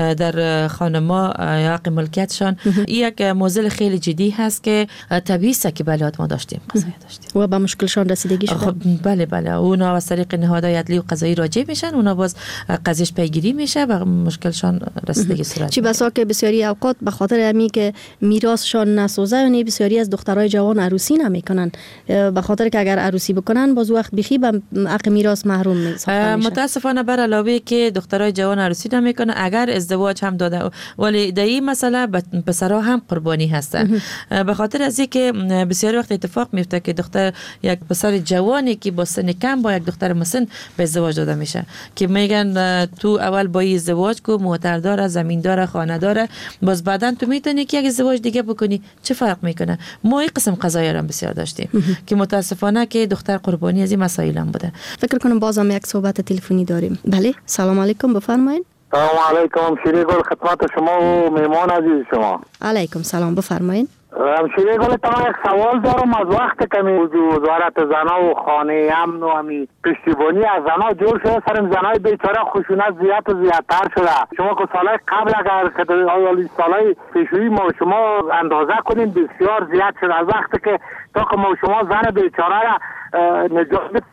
در خانم‌ها یا حق ملکیتشان یک موضوع خیلی جدی هست که طبیعی است که بله ما داشتیم قضیه داشتیم و به مشکلشان رسیدگی شده. خب بله بله اونا از طریق نهادهای عدلی و قضایی راجع میشن، اونا باز قضیهش پیگیری میشه و مشکلشان رسیدگی صورت. چی بسا که بسیاری اوقات به خاطر همین که میراثشان نسوزه، یعنی بسیاری از دخترای جوان عروسی نمیکنن به خاطر که اگر عروسی بکنن باز وقت بخی به حق میراث محروم میشن. متاسفانه بر علاوه که دخترای جوان عروسی نمیکنن، اگر ازدواج هم داده ولی در این مسئله پسرها هم قربانی هستن. به خاطر از اینکه بسیاری وقت اتفاق میفته که دختر یک پسر جوانی که با سن کم با یک دختر مسن به ازدواج داده میشه که میگن تو اول با این ازدواج کو موتر داره، زمین داره، خانه داره، باز بعدن تو میتونی که یک ازدواج دیگه بکنی، چه فرق میکنه؟ ما این قسم قضایا هم بسیار داشتیم که متاسفانه که دختر قربانی از این مسائل هم بوده. فکر کنم بازم یک صحبت تلفنی داریم. بله، سلام علیکم، بفرمایید. سلام علیکم شیری گل، خدمت شما و مهمان عزیز شما. علیکم سلام، بفرمایید. همشیره گل، تا یک سوال دارم. از وقت که می وزارت زنا و خانه امن و همی پشتیبانی از زنا جور شده، سر زنای بیچاره خشونت زیاد و زیادتر شده. شما که سالهای قبل اگر که سالهای پیشوی ما شما اندازه کنین بسیار زیاد شده. از وقتی که تا که ما شما زن بیچاره را نجات.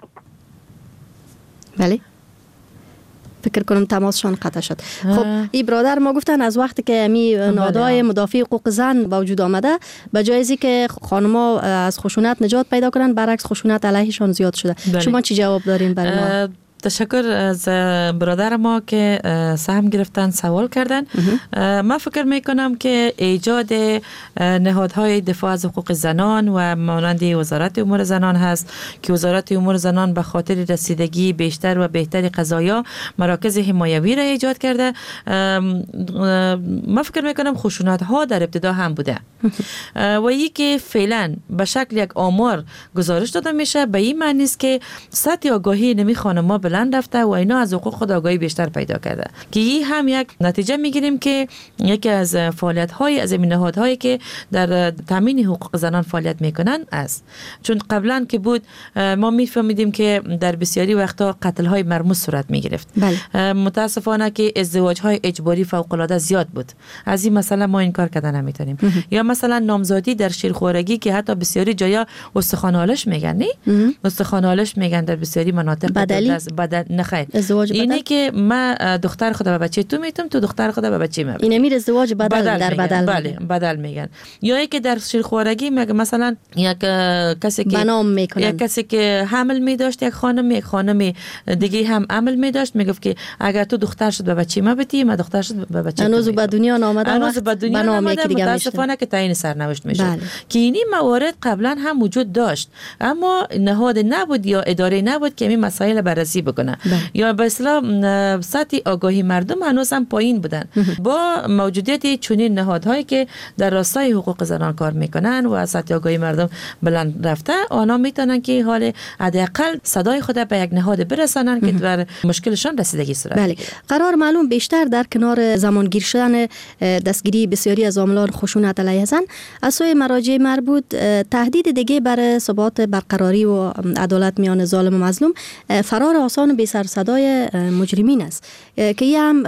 بله فکر کنم تماسشان قطع شد. خب این برادر ما گفتن از وقتی که امی نهادهای مدافع حقوق زن با وجود آمده، به جای از که خانم‌ها از خشونت نجات پیدا کنن، برعکس خشونت علیهشان زیاد شده. بله. شما چی جواب دارین برای ما؟ تشکر از برادر ما که سهم گرفتن سوال کردن. من فکر میکنم که ایجاد نهادهای دفاع از حقوق زنان و مانند وزارت امور زنان هست که وزارت امور زنان به خاطر رسیدگی بیشتر و بهتر قضایا مراکز حمایوی را ایجاد کرده. من فکر میکنم خشونت ها در ابتدا هم بوده و یکی فعلا به شکل یک آمار گزارش داده میشه، به این معنی است که سطح آگاهی نمی خانم‌ها بلند رفته و اینا از حقوق خود آگاهی بیشتر پیدا کرده، که این هم یک نتیجه میگیریم که یکی از فعالیت های از این نهادهایی که در تامین حقوق زنان فعالیت میکنن است. چون قبلا که بود ما میفهمیدیم که در بسیاری وقتا قتل های مرموز صورت میگرفت. متاسفانه که ازدواج های اجباری فوق العاده زیاد بود. از این مسئله ما انکار کردن نمیتونیم. یا مثلا نامزادی در شیرخوارگی که حتی بسیاری جایا استخوان‌آلش میگن، نه استخوان‌آلش میگن در بسیاری مناطق بدلی بدل نخیر اینی که من دختر خود به بچه تو میتم، تو دختر خود به بچه من. این امیر ازدواج بدل, بدل در بدل. بله بدل میگن. یا که در شیرخوارگی مثلا یک کسی که بنام میکنن، یک کسی که حمل میداشت، یک خانم یک خانم دیگه هم حمل میداشت، میگفت که اگر تو دختر شد به بچه ما بدی، من دختر شد به بچه تو. هنوز به دنیا نامده، هنوز به دنیا نامده، متاسفانه که تعیین سرنوشت میشه. بله. که اینی موارد قبلا هم وجود داشت اما نهاد نبود یا اداره نبود که این مسائل بررسی بکنه. بله. یا به اصطلاح سطح آگاهی مردم هنوز هم پایین بودن. با موجودیت چنین نهادهایی که در راستای حقوق زنان کار میکنن و سطح آگاهی مردم بلند رفته، آنها میتونن که حال حداقل صدای خود به یک نهاد برسانن که در مشکلشان رسیدگی صورت بله. قرار معلوم بیشتر در کنار زمانگیر شدن دستگیری بسیاری از عاملان خشونت علیه زن، از سوی مراجع مربوط تهدید دیگه بر ثبات برقراری و عدالت میان ظالم و مظلوم فرار آسان و بی سر صدای مجرمین است که یه هم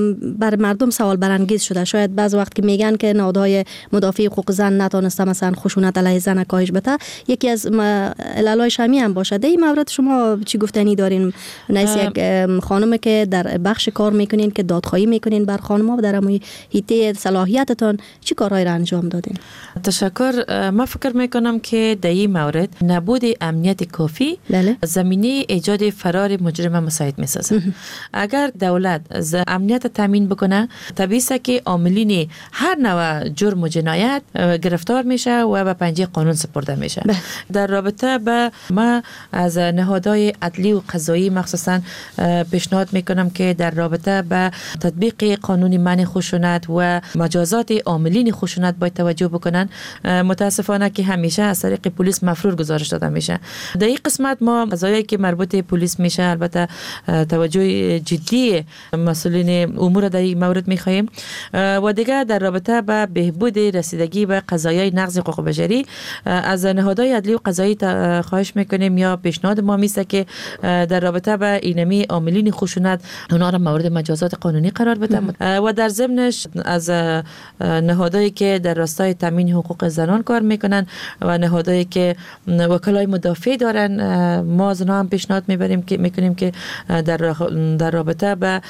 بر مردم سوال برانگیز شده. شاید بعض وقت که میگن که نهادهای مدافع حقوق زن نتونسته مثلا خشونت علیه زن کاهش بده، یکی از عللای شمی هم باشه. در این مورد شما چی گفتنی دارین؟ نیست یک خانم که در بخش کار میکنین که دادخواهی میکنین بر خانم‌ها و در محیط صلاحیتتان چی کارهایی را انجام دادین؟ تشکر. من فکر میکنم که در این مورد نبود امنیت کافی بله. زمینه ایجاد فرار مجرم مساعد میسازه. اگر دولت امنیت تامین بکنه، طبیعی است که عاملین هر نوع جرم و جنایت گرفتار میشه و به پنجه قانون سپرده میشه. بله. در رابطه با ما از نهادهای عدلی و قضایی مخصوصا پیشنهاد میکنم که در رابطه با تطبیق قانون منع خشونت و مجازات عاملین خشونت باید توجه بکنن. متاسفانه که همیشه از طریق پلیس مفرور گزارش داده میشه. در این قسمت ما قضایی که مربوط پلیس میشه البته توجه جدی مسئولین امور در این مورد میخواهیم و دیگه در رابطه با بهبود رسیدگی به قضایای نقض حقوق بشری از نهادهای عدلی و قضایی خواهش میکنیم یا پیشنهاد ما میسته که در رابطه با اینمی عاملین خشونت اونا را مورد مجازات قانونی قرار بدن و در ضمنش از نهادهایی که در راستای تامین حقوق زنان کار میکنن و نهادهایی که وکلای مدافع دارن، ما از اونها هم پیشنهاد میبریم که میکنیم که در در رابطه با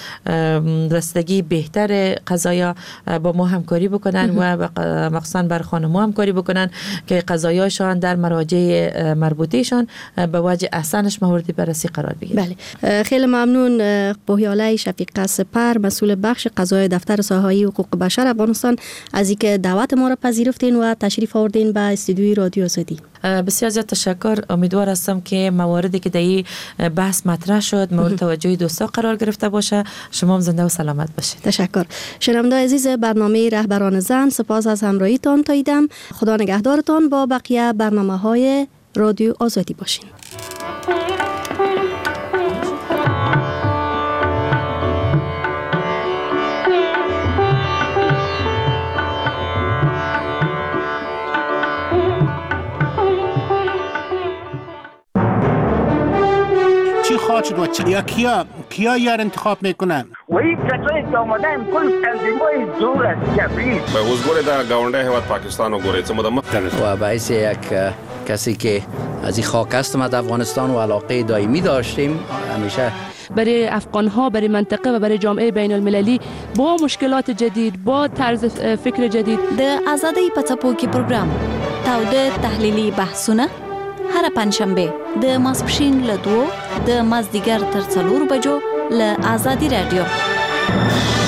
رسیدگی بهتر قضایا با ما همکاری بکنن و مخصوصا بر خانم‌ها همکاری بکنن که قضایاشان در مراجع مربوطهشان به وجه احسنش مورد بررسی قرار بگیره. بله، خیلی ممنون بوهیاله شفیقه سپر، مسئول بخش قضای دفتر ساحه‌ای حقوق بشر افغانستان، از اینکه دعوت ما را پذیرفتین و تشریف آوردین به استودیوی رادیو آزادی. بسیار زیاد تشکر. امیدوار هستم که مواردی که در این بحث مطرح شد مورد توجه دوستا قرار گرفته باشه. شما هم زنده و سلامت باشید. تشکر. شنونده عزیز برنامه رهبران زن، سپاس از همراهیتان تا ایدم. خدا نگهدارتان. با بقیه برنامه‌های رادیو آزادی باشین. شد و چه یا کیا کیا یار انتخاب میکنن و این کسایی که آمدن کل تنظیمای زور است جبری به وزگوری در گاونده هیواد پاکستان و گوری چه و باعث یک کسی که از این خاک هستم از افغانستان و علاقه دائمی داشتیم همیشه برای افغان‌ها، برای منطقه و برای جامعه بین المللی با مشکلات جدید، با طرز فکر جدید. د آزادۍ په څپو کې پروګرام تاوده تحلیلي بحثونه هر پنځشنبه د ماسپښین له دوو د مازدیګر تر څلورو بجو له آزادي رادیو.